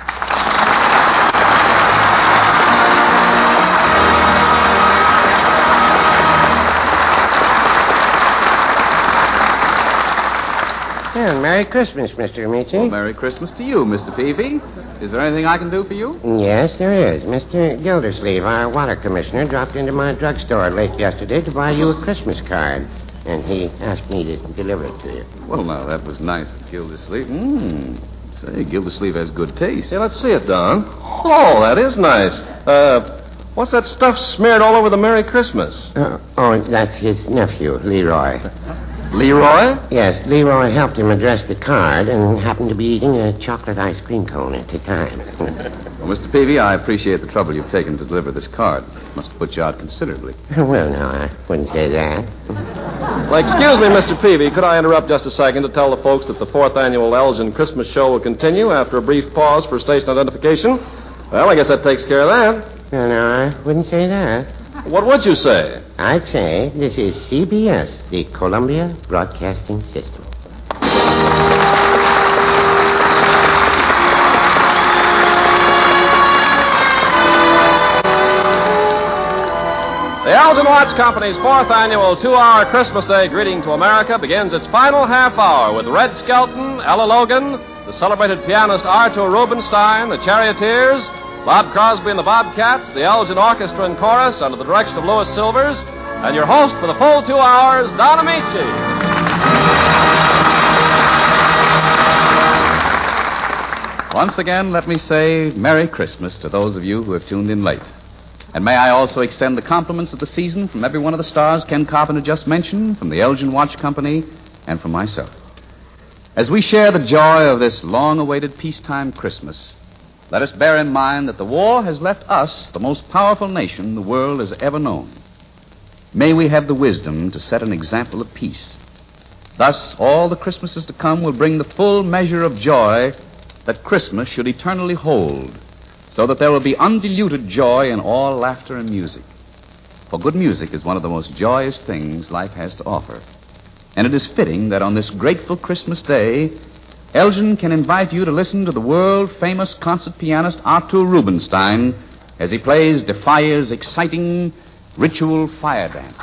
Well, Merry Christmas, Mister Amici. Well, Merry Christmas to you, Mister Peavy. Is there anything I can do for you? Yes, there is. Mister Gildersleeve, our water commissioner, dropped into my drugstore late yesterday to buy you a Christmas card. And he asked me to deliver it to you. Well, now, that was nice of Gildersleeve. Mmm. Say, Gildersleeve has good taste. Hey, let's see it, Don. Oh, that is nice. Uh, what's that stuff smeared all over the Merry Christmas? Uh, oh, that's his nephew, Leroy. Leroy? Yes, Leroy helped him address the card and happened to be eating a chocolate ice cream cone at the time. Well, Mister Peavy, I appreciate the trouble you've taken to deliver this card. Must have put you out considerably. Well, no, I wouldn't say that. Well, excuse me, Mister Peavy. Could I interrupt just a second to tell the folks that the fourth annual Elgin Christmas show will continue after a brief pause for station identification? Well, I guess that takes care of that. No, no, I wouldn't say that. What would you say? I'd say this is C B S, the Columbia Broadcasting System. The Elgin Watch Company's fourth annual two-hour Christmas Day greeting to America begins its final half hour with Red Skelton, Ella Logan, the celebrated pianist Artur Rubinstein, the Charioteers, Bob Crosby and the Bobcats, the Elgin Orchestra and Chorus under the direction of Louis Silvers, and your host for the full two hours, Don Amici. Once again, let me say Merry Christmas to those of you who have tuned in late. And may I also extend the compliments of the season from every one of the stars Ken Carpenter just mentioned, from the Elgin Watch Company, and from myself. As we share the joy of this long-awaited peacetime Christmas, let us bear in mind that the war has left us the most powerful nation the world has ever known. May we have the wisdom to set an example of peace. Thus, all the Christmases to come will bring the full measure of joy that Christmas should eternally hold, so that there will be undiluted joy in all laughter and music. For good music is one of the most joyous things life has to offer. And it is fitting that on this grateful Christmas day, Elgin can invite you to listen to the world-famous concert pianist Artur Rubinstein as he plays Defier's exciting ritual fire dance.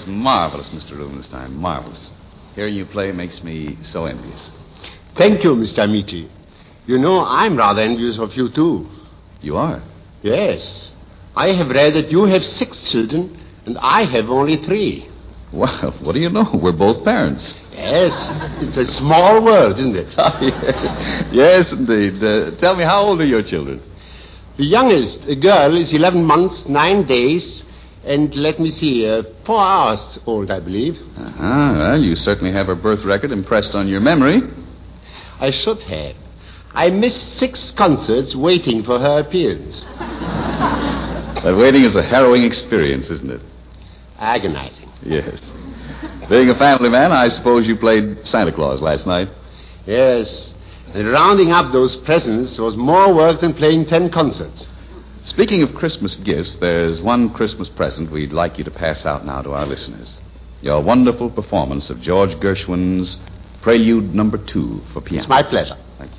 marvelous, Mister Rubenstein. Marvelous. Hearing you play makes me so envious. Thank you, Mister Amici. You know, I'm rather envious of you, too. You are? Yes. I have read that you have six children, and I have only three. Well, what do you know? We're both parents. Yes. It's a small world, isn't it? Oh, yes. Yes, indeed. Uh, tell me, how old are your children? The youngest, a girl, is eleven months, nine days, and let me see, uh, four hours old, I believe. Uh-huh. Well, you certainly have her birth record impressed on your memory. I should have. I missed six concerts waiting for her appearance. That waiting is a harrowing experience, isn't it? Agonizing. Yes. Being a family man, I suppose you played Santa Claus last night. Yes. And rounding up those presents was more work than playing ten concerts. Speaking of Christmas gifts, there's one Christmas present we'd like you to pass out now to our listeners. Your wonderful performance of George Gershwin's Prelude Number Two for piano. It's my pleasure. Thank you.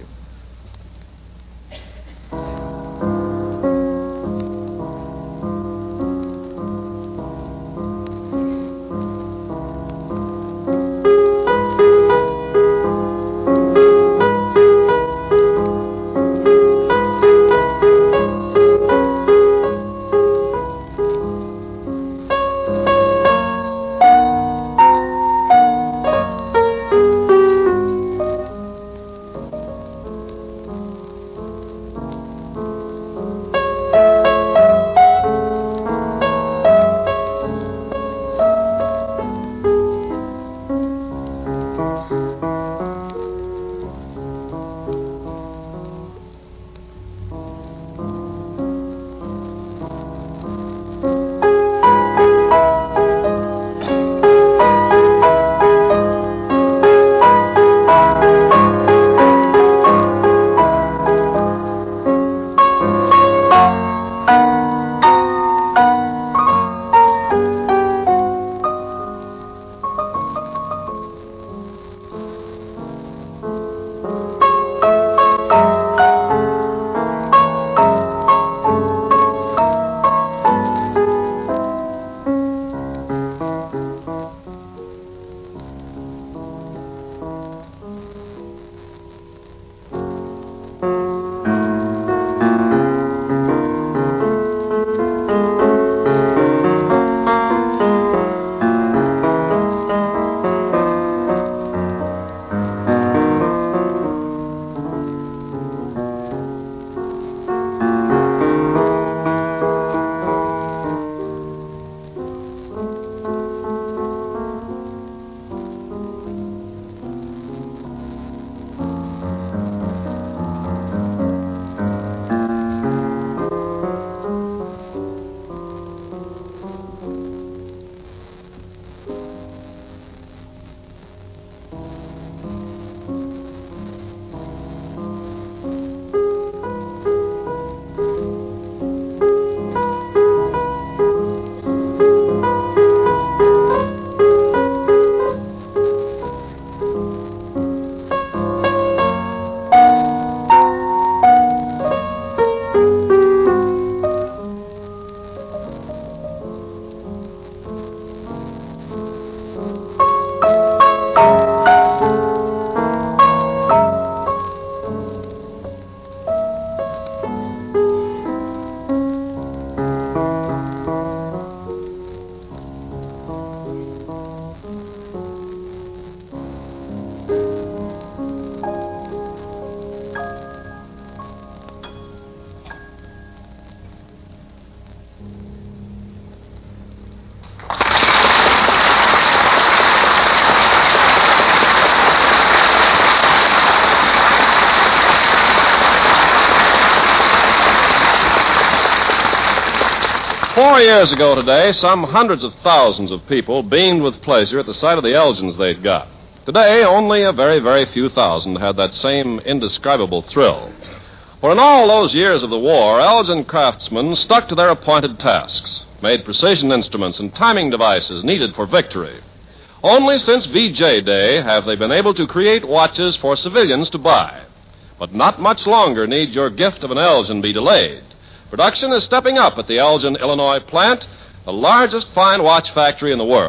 Four years ago today, some hundreds of thousands of people beamed with pleasure at the sight of the Elgins they'd got. Today, only a very, very few thousand had that same indescribable thrill. For in all those years of the war, Elgin craftsmen stuck to their appointed tasks, made precision instruments and timing devices needed for victory. Only since V J Day have they been able to create watches for civilians to buy. But not much longer need your gift of an Elgin be delayed. Production is stepping up at the Elgin, Illinois plant, the largest fine watch factory in the world.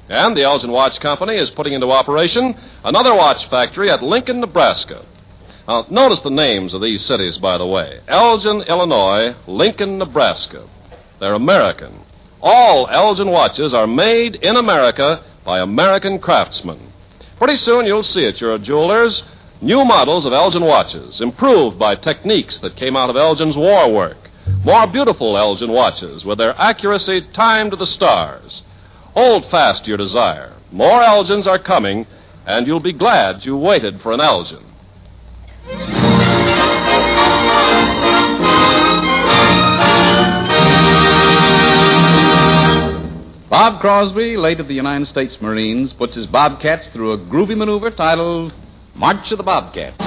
And the Elgin Watch Company is putting into operation another watch factory at Lincoln, Nebraska. Now, notice the names of these cities, by the way. Elgin, Illinois, Lincoln, Nebraska. They're American. All Elgin watches are made in America by American craftsmen. Pretty soon you'll see at your jewelers new models of Elgin watches, improved by techniques that came out of Elgin's war work. More beautiful Elgin watches with their accuracy timed to the stars. Hold fast to your desire. More Elgins are coming, and you'll be glad you waited for an Elgin. Bob Crosby, late of the United States Marines, puts his Bobcats through a groovy maneuver titled March of the Bobcats.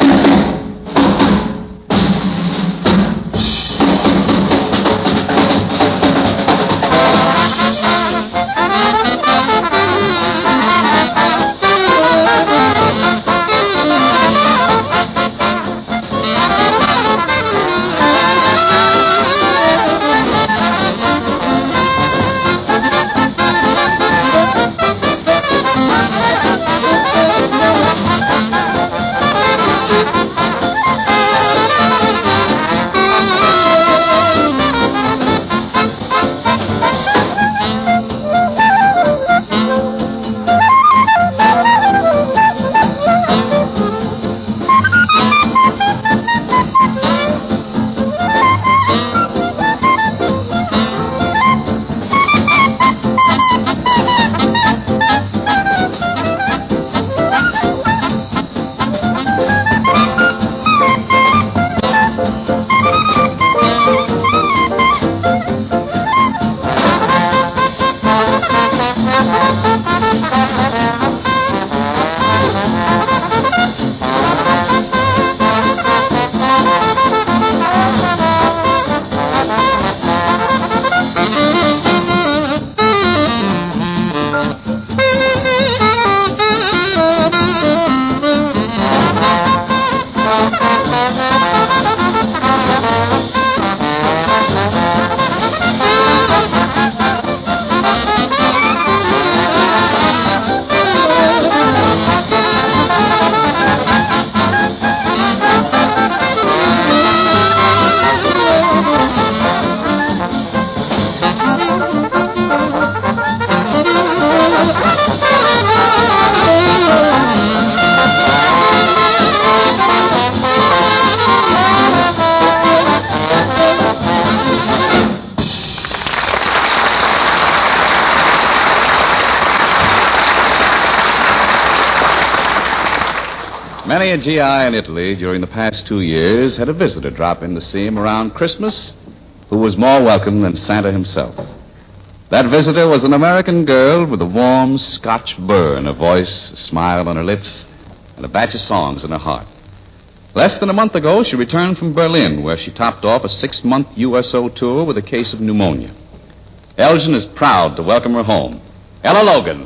Many a G I in Italy during the past two years had a visitor drop in to see him around Christmas who was more welcome than Santa himself. That visitor was an American girl with a warm Scotch burr in her voice, a smile on her lips, and a batch of songs in her heart. Less than a month ago, she returned from Berlin, where she topped off a six-month U S O tour with a case of pneumonia. Elgin is proud to welcome her home. Ella Logan.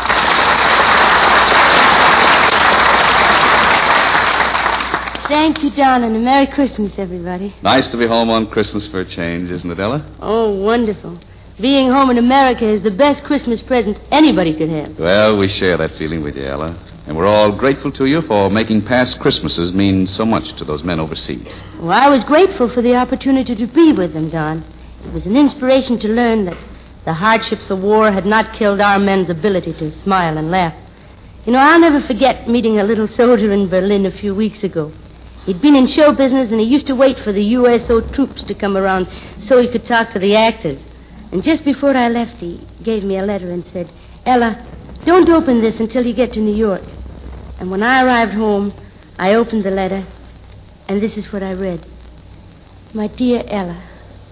Thank you, Don, and a Merry Christmas, everybody. Nice to be home on Christmas for a change, isn't it, Ella? Oh, wonderful. Being home in America is the best Christmas present anybody could have. Well, we share that feeling with you, Ella. And we're all grateful to you for making past Christmases mean so much to those men overseas. Well, I was grateful for the opportunity to be with them, Don. It was an inspiration to learn that the hardships of war had not killed our men's ability to smile and laugh. You know, I'll never forget meeting a little soldier in Berlin a few weeks ago. He'd been in show business, and he used to wait for the U S O troops to come around so he could talk to the actors. And just before I left, he gave me a letter and said, Ella, don't open this until you get to New York. And when I arrived home, I opened the letter, and this is what I read. My dear Ella,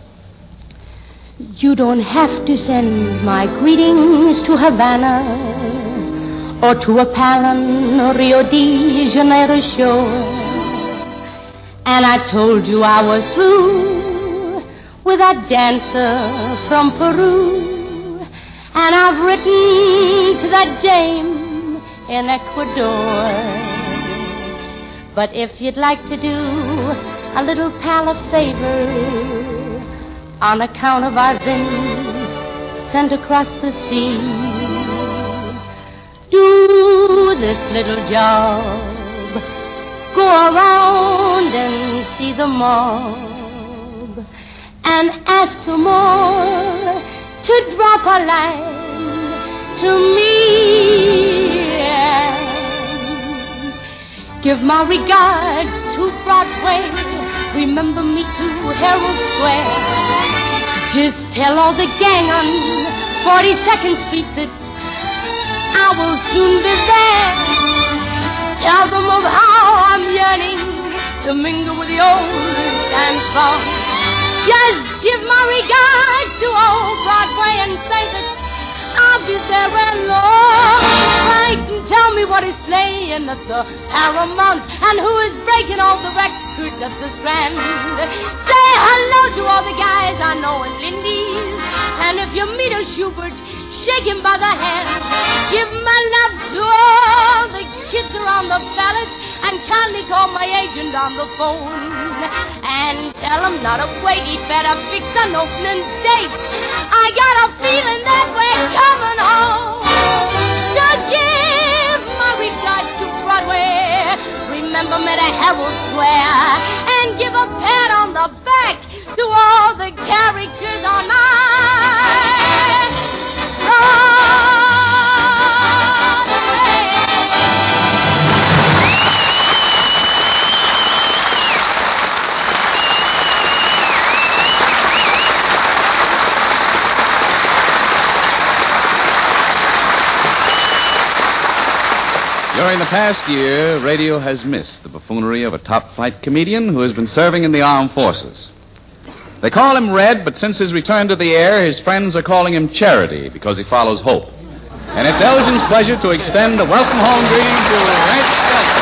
you don't have to send my greetings to Havana or to a Palin or Rio de Janeiro show. And I told you I was through with that dancer from Peru. And I've written to that dame in Ecuador. But if you'd like to do a little pal a favor, on account of our been sent across the sea, do this little job. Go around and see the mob and ask for more to drop a line to me. And give my regards to Broadway. Remember me to Herald Square. Just tell all the gang on forty-second Street that I will soon be there. Tell them of how I'm yearning to mingle with the old and song. Just give my regards to old Broadway and say that I'll be there where long. Write and tell me what is playing at the Paramount and who is breaking all the records at the Strand. Say hello to all the guys I know in Lindy's, and if you meet a Schubert, shake him by the hand. Give my love to all the kids around the palace, and kindly call my agent on the phone. And tell him not to wait, he'd better fix an opening date. I got a feeling that we're coming home. So give my regards to Broadway. Remember me to Herald Square. And give a pat on the back to all the characters on my During the past year, radio has missed the buffoonery of a top-flight comedian who has been serving in the armed forces. They call him Red, but since his return to the air, his friends are calling him Charity because he follows hope. And it's Elgin's pleasure to extend a welcome home greeting to Red Skelton.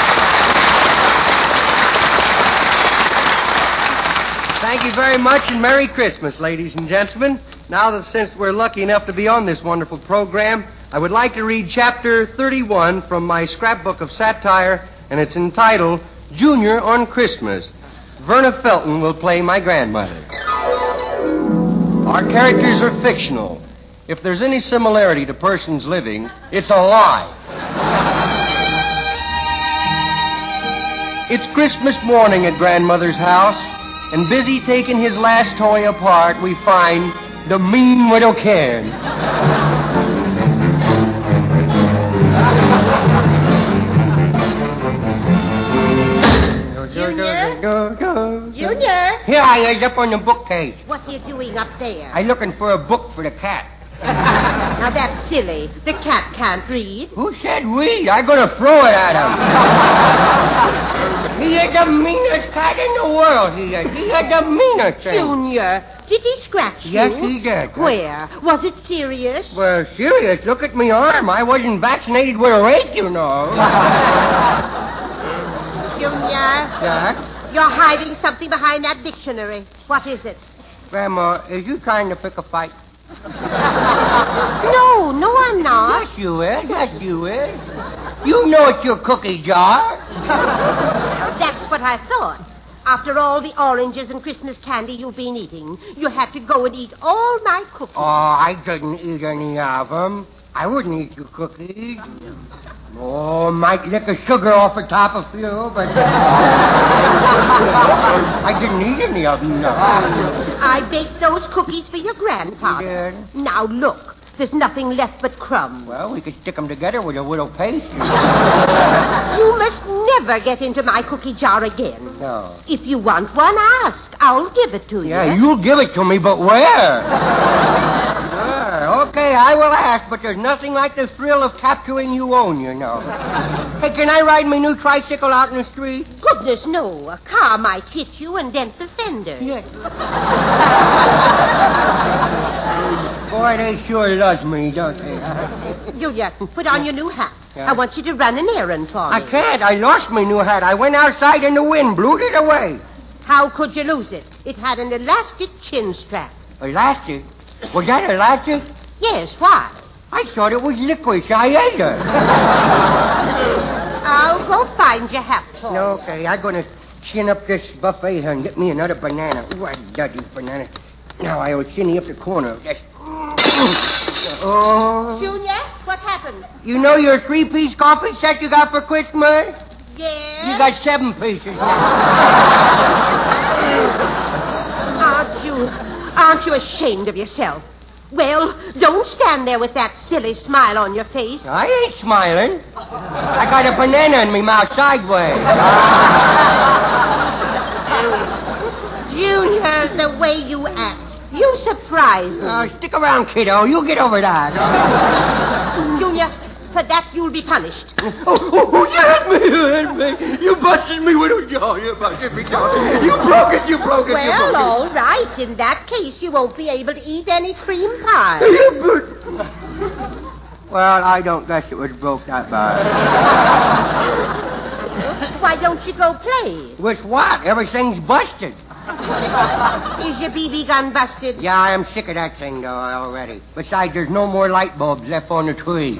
Thank you very much, and Merry Christmas, ladies and gentlemen. Now that since we're lucky enough to be on this wonderful program, I would like to read chapter thirty-one from my scrapbook of satire, and it's entitled Junior on Christmas. Verna Felton will play my grandmother. Our characters are fictional. If there's any similarity to persons living, it's a lie. It's Christmas morning at Grandmother's house, and busy taking his last toy apart, we find the mean widow Karen. Junior? Go, go, go. Junior? Here I is up on the bookcase. What are you doing up there? I'm looking for a book for the cat. Now, that's silly. The cat can't read. Who said read? I'm going to throw it at him. He is the meanest cat in the world, he is. He is the meanest thing. Junior, did he scratch you? Yes, he did. Where? Was it serious? Well, serious. Look at me arm. I wasn't vaccinated with a rake, you know. Junior? Yes? You're hiding something behind that dictionary. What is it? Grandma, is you trying to pick a fight? No, no, I'm not. Yes, you is. Yes, you is. You know it's your cookie jar. That's what I thought. After all the oranges and Christmas candy you've been eating, you had to go and eat all my cookies. Oh, I didn't eat any of them. I wouldn't eat your cookies. Oh, might lick the sugar off the top of you, but I didn't eat any of them, no. I baked those cookies for your grandfather. You did? Now, look. There's nothing left but crumbs. Well, we could stick them together with a little paste. You must never get into my cookie jar again. No. If you want one, ask. I'll give it to you. Yeah, you'll give it to me, but where? Sure. Okay, I will ask, but there's nothing like the thrill of capturing you own, you know. Hey, can I ride my new tricycle out in the street? Goodness, no. A car might hit you and dent the fender. Yes. Boy, they sure love me, don't they? Julia, put on your new hat. Yeah. I want you to run an errand for me. I can't. I lost my new hat. I went outside and the wind blew it away. How could you lose it? It had an elastic chin strap. Elastic? Was that elastic? Yes, why? I thought it was licorice. I ate it. I'll go find your hat for No, okay. I'm going to chin up this buffet here and get me another banana. Ooh, I love these bananas. Now I will chin up the corner of this Oh. Junior, what happened? You know your three-piece coffee set you got for Christmas? Yes? You got seven pieces. Aren't you, aren't you ashamed of yourself? Well, don't stand there with that silly smile on your face. I ain't smiling. I got a banana in me mouth sideways. Junior, the way you act. You surprise me. Oh, stick around, kiddo. You'll get over that. Junior, for that you'll be punished. Oh, oh, oh, you hit me, you hit me. You busted me with a jaw. You busted me jaw. You broke it, you broke it, well, you broke it. all right. In that case, you won't be able to eat any cream pie. Well, I don't guess it was broke that bad. Why don't you go play? With what? Everything's busted. Is your B B gun busted? Yeah, I am sick of that thing, though, already. Besides, there's no more light bulbs left on the tree.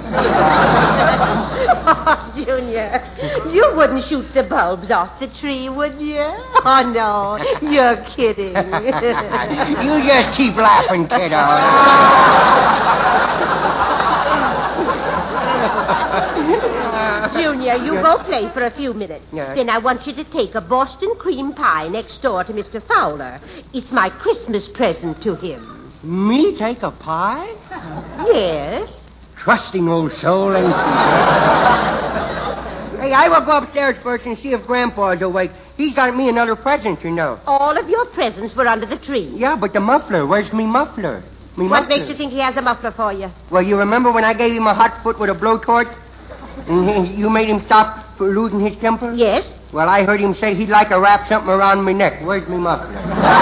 Oh, Junior, you wouldn't shoot the bulbs off the tree, would you? Oh, no, you're kidding. You just keep laughing, kiddo. Junior, you go play for a few minutes. Yes. Then I want you to take a Boston cream pie next door to Mister Fowler. It's my Christmas present to him. Me take a pie? Yes. Trusting old soul, ain't she? Hey, I will go upstairs first and see if Grandpa's awake. He's got me another present, you know. All of your presents were under the tree. Yeah, but the muffler, where's me muffler? Me What muffler. makes you think he has a muffler for you? Well, you remember when I gave him a hot foot with a blowtorch? And he, you made him stop for losing his temper? Yes. Well, I heard him say he'd like to wrap something around my neck. Where's me muffler?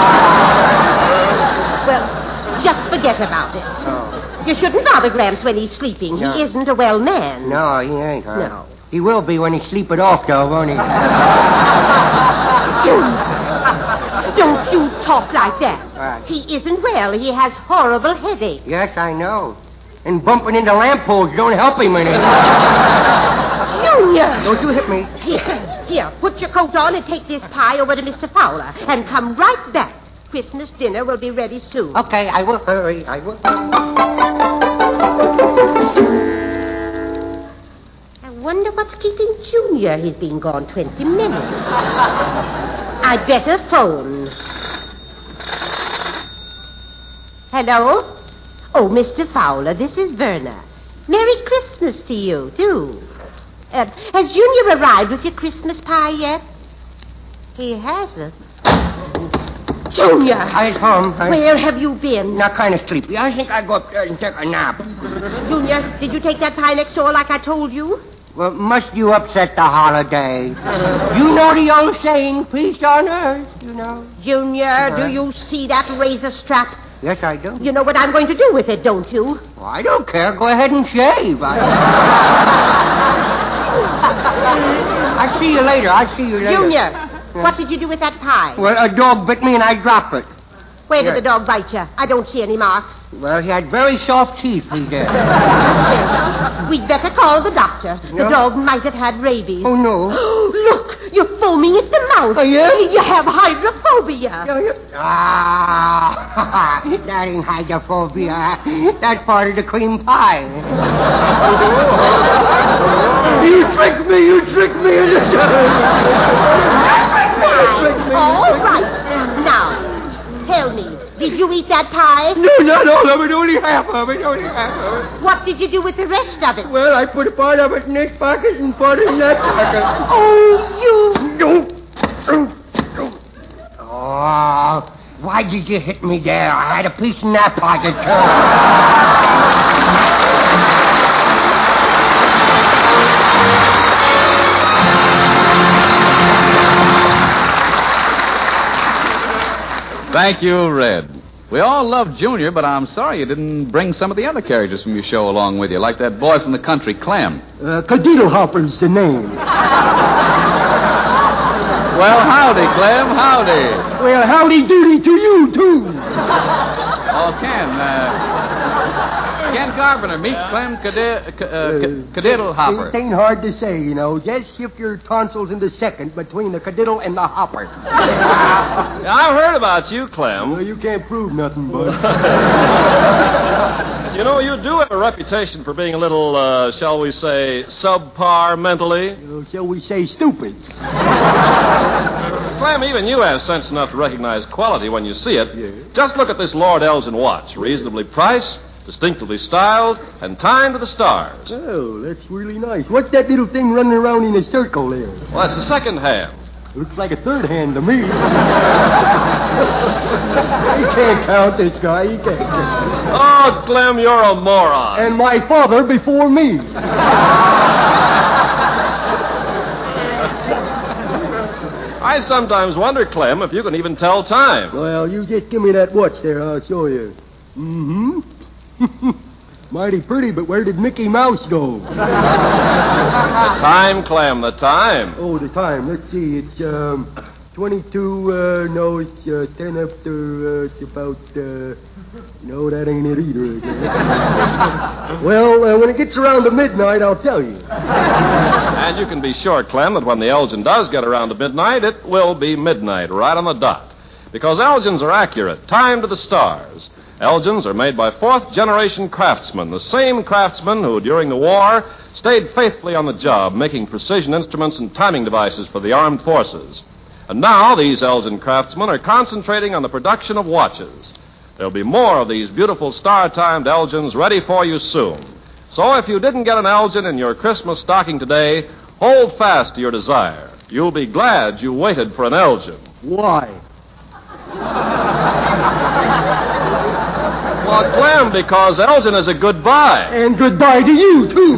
Well, just forget about it. Oh. You shouldn't bother Gramps when he's sleeping. No. He isn't a well man. No, he ain't. Huh? No. He will be when he sleep it off, though, won't he? Don't you talk like that. Right. He isn't well. He has horrible headache. Yes, I know. And bumping into lampposts don't help him any. Junior! Don't you hit me. Here, here, put your coat on and take this pie over to Mister Fowler. And come right back. Christmas dinner will be ready soon. Okay, I will hurry. I will. I wonder what's keeping Junior. He's been gone twenty minutes. I'd better phone. Hello? Oh, Mister Fowler, this is Verna. Merry Christmas to you, too. Uh, has Junior arrived with your Christmas pie yet? He hasn't. Junior! I'm home. I... Where have you been? Not kind of sleepy. I think I'll go upstairs and take a nap. Junior, did you take that pie next door like I told you? Well, must you upset the holiday? You know the old saying, peace on earth, you know. Junior, Uh-huh. do you see that razor strap? Yes, I do. You know what I'm going to do with it, don't you? Well, I don't care. Go ahead and shave. I... I'll see you later. I'll see you later. Junior, what did you do with that pie? Well, a dog bit me and I dropped it. Where Yes. did the dog bite you? I don't see any marks. Well, he had very soft teeth, he did. We'd better call the doctor. The Yeah. dog might have had rabies. Oh, no. Look, you're foaming at the mouth. Oh, yeah? You have hydrophobia. Ah, that ain't hydrophobia. That's part of the cream pie. You tricked me, you tricked me. You tricked me. All right. Now, tell me, did you eat that pie? No, not all of it, only half of it, only half of it. What did you do with the rest of it? Well, I put a part of it in this pocket and part in that pocket. Oh, you... Don't. Oh, why did you hit me there? I had a piece in that pocket, too. Thank you, Red. We all love Junior, but I'm sorry you didn't bring some of the other characters from your show along with you, like that boy from the country, Clem. Uh, Cadeedlehopper's the name. Well, howdy, Clem, howdy. Well, howdy doody to you, too. Oh, Ken, uh... Ken Carpenter, meet Clem Cadid- C- uh, C- Cadiddle Hopper. It ain't hard to say, you know. Just shift your tonsils into second between the cadiddle and the hopper. Yeah, I've heard about you, Clem. Well, you can't prove nothing, bud. You know, you do have a reputation for being a little, uh, shall we say, subpar mentally. Uh, shall we say stupid? Clem, even you have sense enough to recognize quality when you see it. Yeah. Just look at this Lord Elgin watch. Reasonably priced, distinctively styled, and timed to the stars. Oh, that's really nice. What's that little thing running around in a circle there? Well, that's the second hand. Looks like a third hand to me. He can't count, this guy. He can't count. Oh, Clem, you're a moron. And my father before me. I sometimes wonder, Clem, if you can even tell time. Well, you just give me that watch there. I'll show you. Mm-hmm. Mighty pretty, but where did Mickey Mouse go? The time, Clem, the time. Oh, the time. Let's see. It's um, twenty-two, uh, no, it's uh, ten after, uh, it's about, uh, no, that ain't it either. Well, uh, when it gets around to midnight, I'll tell you. And you can be sure, Clem, that when the Elgin does get around to midnight, it will be midnight, right on the dot. Because Elgins are accurate, timed to the stars. Elgins are made by fourth-generation craftsmen, the same craftsmen who, during the war, stayed faithfully on the job, making precision instruments and timing devices for the armed forces. And now these Elgin craftsmen are concentrating on the production of watches. There'll be more of these beautiful star-timed Elgins ready for you soon. So if you didn't get an Elgin in your Christmas stocking today, hold fast to your desire. You'll be glad you waited for an Elgin. Why? Well, Clem, because Elgin is a goodbye. And goodbye to you, too.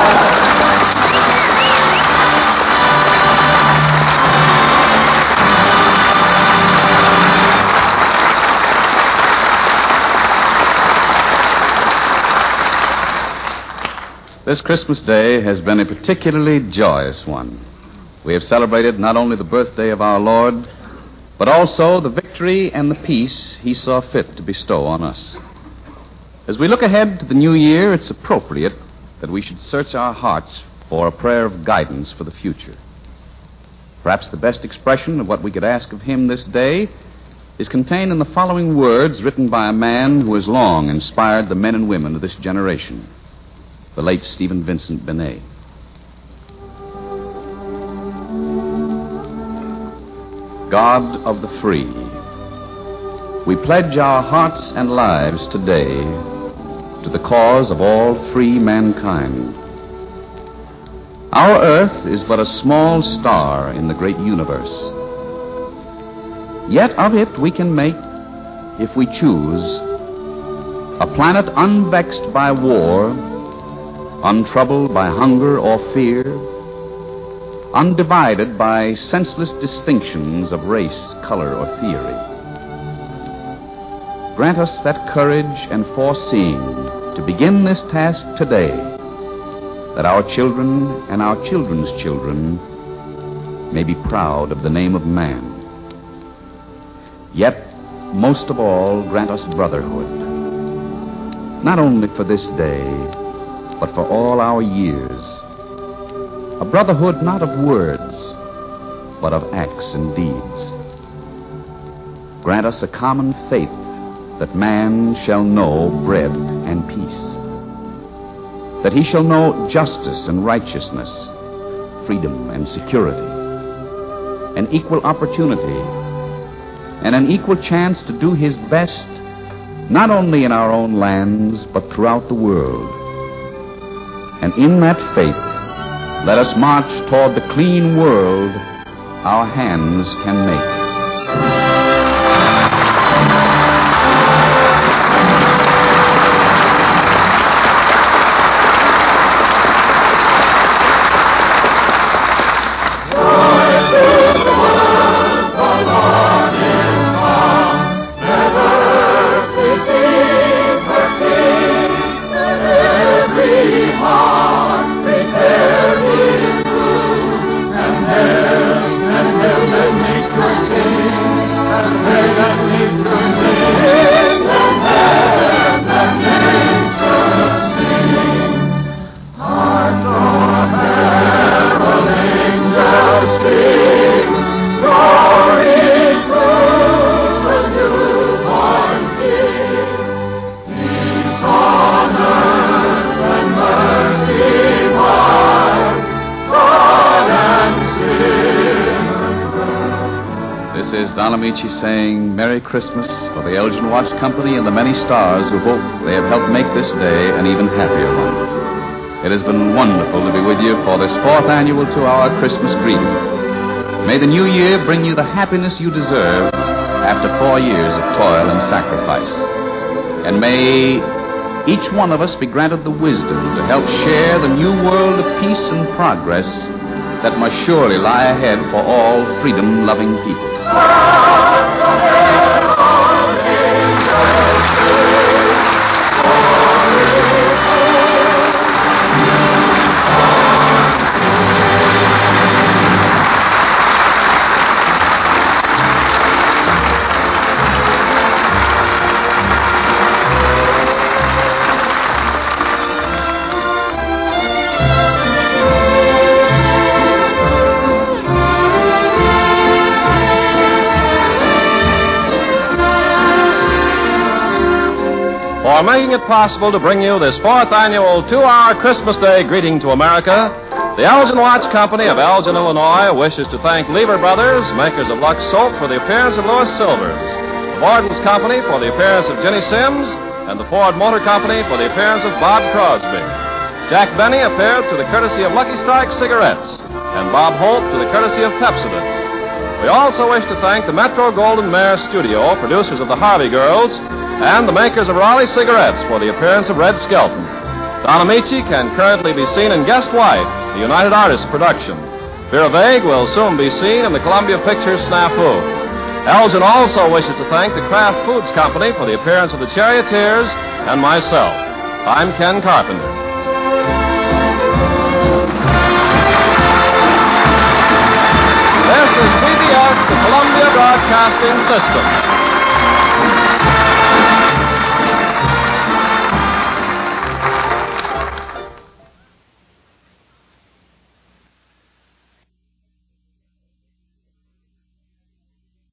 This Christmas Day has been a particularly joyous one. We have celebrated not only the birthday of our Lord, but also the victory and the peace he saw fit to bestow on us. As we look ahead to the new year, it's appropriate that we should search our hearts for a prayer of guidance for the future. Perhaps the best expression of what we could ask of him this day is contained in the following words written by a man who has long inspired the men and women of this generation, the late Stephen Vincent Benet. God of the free, we pledge our hearts and lives today to the cause of all free mankind. Our earth is but a small star in the great universe. Yet of it we can make, if we choose, a planet unvexed by war, untroubled by hunger or fear, undivided by senseless distinctions of race, color, or theory. Grant us that courage and foreseeing to begin this task today, that our children and our children's children may be proud of the name of man. Yet, most of all, grant us brotherhood, not only for this day, but for all our years. A brotherhood not of words, but of acts and deeds. Grant us a common faith that man shall know bread and peace, that he shall know justice and righteousness, freedom and security, an equal opportunity, and an equal chance to do his best, not only in our own lands, but throughout the world. And in that faith, let us march toward the clean world our hands can make. And then, and then, and make your king. Don Amici saying Merry Christmas for the Elgin Watch Company and the many stars who hope they have helped make this day an even happier one. It has been wonderful to be with you for this fourth annual two-hour Christmas greeting. May the new year bring you the happiness you deserve after four years of toil and sacrifice. And may each one of us be granted the wisdom to help share the new world of peace and progress that must surely lie ahead for all freedom-loving people. For making it possible to bring you this fourth annual two-hour Christmas Day greeting to America, the Elgin Watch Company of Elgin, Illinois wishes to thank Lever Brothers, makers of Lux Soap, for the appearance of Louis Silvers, the Borden's Company for the appearance of Jenny Sims, and the Ford Motor Company for the appearance of Bob Crosby. Jack Benny appeared to the courtesy of Lucky Strike Cigarettes, and Bob Holt to the courtesy of Pepsodent. We also wish to thank the Metro Golden Mare Studio, producers of the Harvey Girls, and the makers of Raleigh Cigarettes for the appearance of Red Skelton. Don Amici can currently be seen in Guest Wife, the United Artists production. Vera Vague will soon be seen in the Columbia Pictures Snafu. Elgin also wishes to thank the Kraft Foods Company for the appearance of the Charioteers and myself. I'm Ken Carpenter. This is C B S, the Columbia Broadcasting System.